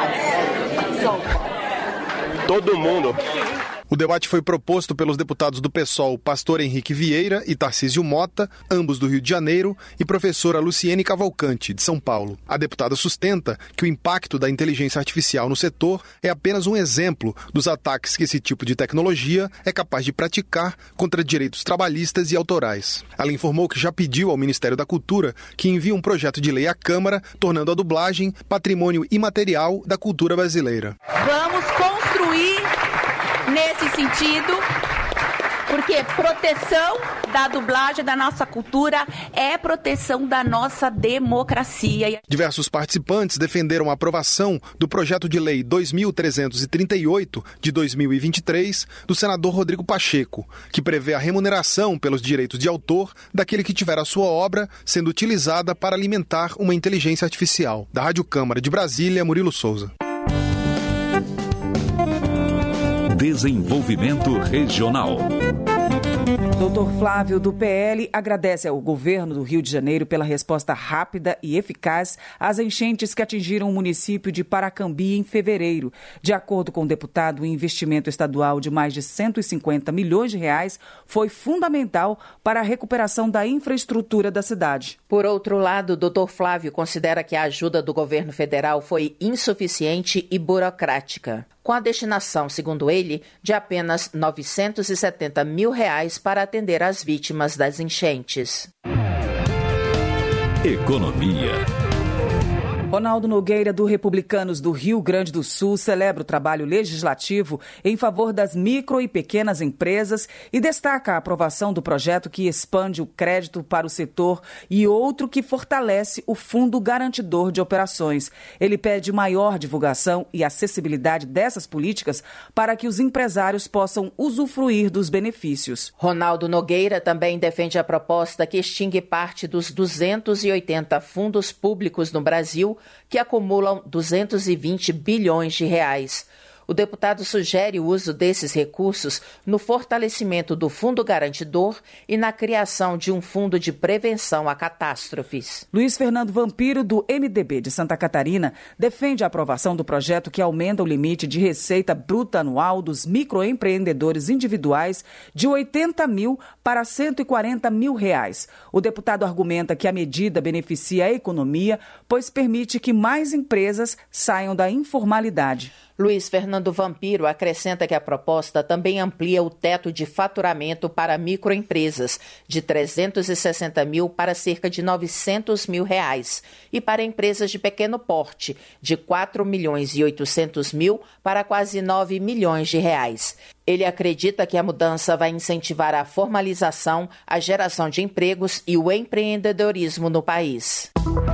Todo mundo. O debate foi proposto pelos deputados do PSOL Pastor Henrique Vieira e Tarcísio Mota, ambos do Rio de Janeiro, e professora Luciene Cavalcante, de São Paulo. A deputada sustenta que o impacto da inteligência artificial no setor é apenas um exemplo dos ataques que esse tipo de tecnologia é capaz de praticar contra direitos trabalhistas e autorais. Ela informou que já pediu ao Ministério da Cultura que envie um projeto de lei à Câmara, tornando a dublagem patrimônio imaterial da cultura brasileira. Vamos construir nesse sentido Porque proteção da dublagem da nossa cultura é proteção da nossa democracia. Diversos participantes defenderam a aprovação do projeto de lei 2338 de 2023 do senador Rodrigo Pacheco, que prevê a remuneração pelos direitos de autor daquele que tiver a sua obra sendo utilizada para alimentar uma inteligência artificial. Da Rádio Câmara de Brasília, Murilo Souza. Desenvolvimento Regional. Dr. Flávio, do PL, agradece ao governo do Rio de Janeiro pela resposta rápida e eficaz às enchentes que atingiram o município de Paracambi em fevereiro. De acordo com o deputado, o investimento estadual de mais de 150 milhões de reais foi fundamental para a recuperação da infraestrutura da cidade. Por outro lado, o Dr. Flávio considera que a ajuda do governo federal foi insuficiente e burocrática, com a destinação, segundo ele, de apenas R$ 970 mil para atender as vítimas das enchentes. Economia. Ronaldo Nogueira, do Republicanos do Rio Grande do Sul, celebra o trabalho legislativo em favor das micro e pequenas empresas e destaca a aprovação do projeto que expande o crédito para o setor e outro que fortalece o Fundo Garantidor de Operações. Ele pede maior divulgação e acessibilidade dessas políticas para que os empresários possam usufruir dos benefícios. Ronaldo Nogueira também defende a proposta que extingue parte dos 280 fundos públicos no Brasil que acumulam 220 bilhões de reais. O deputado sugere o uso desses recursos no fortalecimento do Fundo Garantidor e na criação de um fundo de prevenção a catástrofes. Luiz Fernando Vampiro, do MDB de Santa Catarina, defende a aprovação do projeto que aumenta o limite de receita bruta anual dos microempreendedores individuais de 80 mil para 140 mil reais. O deputado argumenta que a medida beneficia a economia, pois permite que mais empresas saiam da informalidade. Luiz Fernando Vampiro acrescenta que a proposta também amplia o teto de faturamento para microempresas, de 360 mil para cerca de 900 mil reais, e para empresas de pequeno porte, de 4 milhões e 800 mil para quase 9 milhões de reais. Ele acredita que a mudança vai incentivar a formalização, a geração de empregos e o empreendedorismo no país.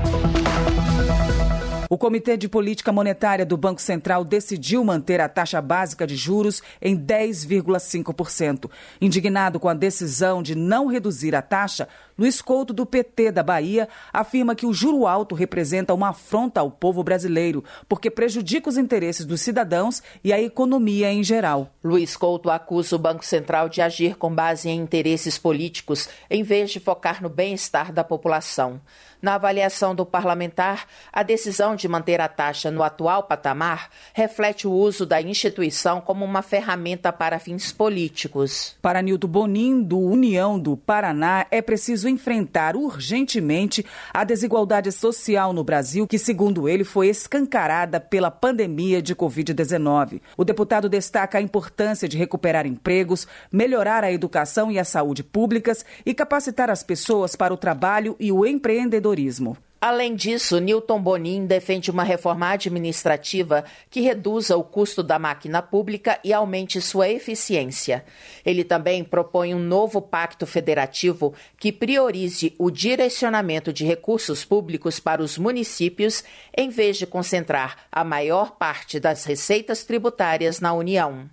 O Comitê de Política Monetária do Banco Central decidiu manter a taxa básica de juros em 10,5%. Indignado com a decisão de não reduzir a taxa, Luiz Couto, do PT da Bahia, afirma que o juro alto representa uma afronta ao povo brasileiro, porque prejudica os interesses dos cidadãos e a economia em geral. Luiz Couto acusa o Banco Central de agir com base em interesses políticos, em vez de focar no bem-estar da população. Na avaliação do parlamentar, a decisão de manter a taxa no atual patamar reflete o uso da instituição como uma ferramenta para fins políticos. Para Nilton Bonin, do União do Paraná, é preciso enfrentar urgentemente a desigualdade social no Brasil, que, segundo ele, foi escancarada pela pandemia de Covid-19. O deputado destaca a importância de recuperar empregos, melhorar a educação e a saúde públicas e capacitar as pessoas para o trabalho e o empreendedorismo. Além disso, Nilton Bonin defende uma reforma administrativa que reduza o custo da máquina pública e aumente sua eficiência. Ele também propõe um novo pacto federativo que priorize o direcionamento de recursos públicos para os municípios, em vez de concentrar a maior parte das receitas tributárias na União.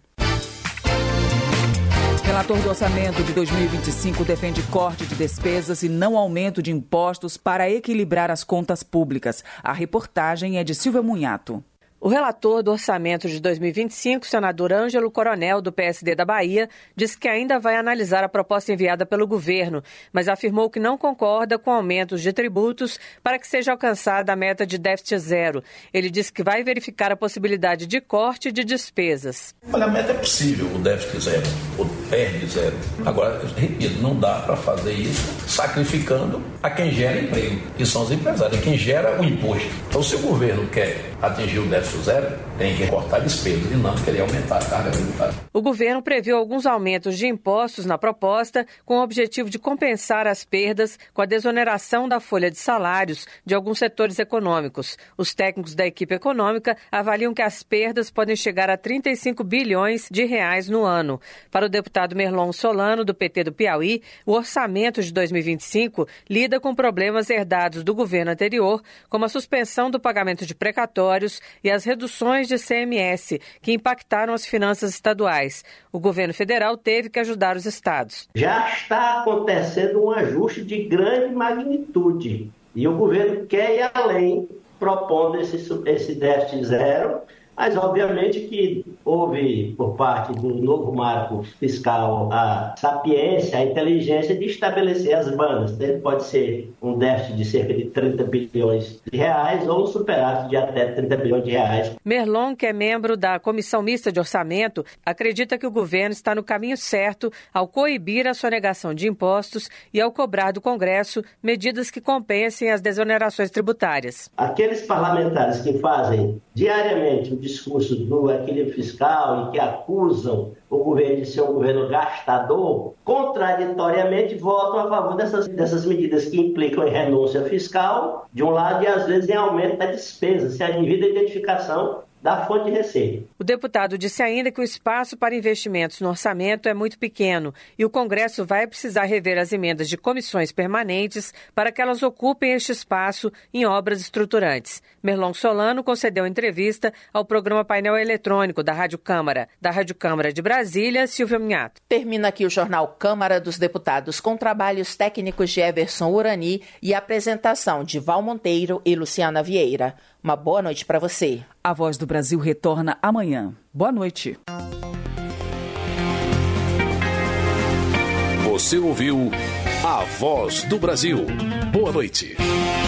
O relator do orçamento de 2025 defende corte de despesas e não aumento de impostos para equilibrar as contas públicas. A reportagem é de Silvia Munhato. O relator do orçamento de 2025, senador Ângelo Coronel, do PSD da Bahia, disse que ainda vai analisar a proposta enviada pelo governo, mas afirmou que não concorda com aumentos de tributos para que seja alcançada a meta de déficit zero. Ele disse que vai verificar a possibilidade de corte de despesas. Olha, a meta é possível, o déficit zero, o PERD zero. Agora, repito, não dá para fazer isso sacrificando a quem gera emprego, que são os empresários, quem gera o imposto. Então, se o governo quer atingir o déficit zero, tem que cortar despesas e não querer aumentar a carga tributária. O governo previu alguns aumentos de impostos na proposta com o objetivo de compensar as perdas com a desoneração da folha de salários de alguns setores econômicos. Os técnicos da equipe econômica avaliam que as perdas podem chegar a 35 bilhões de reais no ano. Para o deputado Merlon Solano, do PT do Piauí, o orçamento de 2025 lida com problemas herdados do governo anterior, como a suspensão do pagamento de precatórios e as reduções de CMS, que impactaram as finanças estaduais. O governo federal teve que ajudar os estados. Já está acontecendo um ajuste de grande magnitude e o governo quer ir além, propondo esse déficit zero. Mas, obviamente, que houve, por parte do novo marco fiscal, a sapiência, a inteligência de estabelecer as bandas. Ele pode ser um déficit de cerca de 30 bilhões de reais ou um superávit de até 30 bilhões de reais. Merlon, que é membro da Comissão Mista de Orçamento, acredita que o governo está no caminho certo ao coibir a sonegação de impostos e ao cobrar do Congresso medidas que compensem as desonerações tributárias. Aqueles parlamentares que fazem diariamente o discurso do equilíbrio fiscal e que acusam o governo de ser um governo gastador, contraditoriamente votam a favor dessas medidas que implicam em renúncia fiscal, de um lado, e às vezes em aumento da despesa, se admite a identificação da fonte de receita. O deputado disse ainda que o espaço para investimentos no orçamento é muito pequeno e o Congresso vai precisar rever as emendas de comissões permanentes para que elas ocupem este espaço em obras estruturantes. Merlon Solano concedeu entrevista ao programa Painel Eletrônico da Rádio Câmara. Da Rádio Câmara de Brasília, Silvia Minhato. Termina aqui o Jornal Câmara dos Deputados com trabalhos técnicos de Everson Urani e apresentação de Val Monteiro e Luciana Vieira. Uma boa noite para você. A Voz do Brasil retorna amanhã. Boa noite. Você ouviu A Voz do Brasil. Boa noite.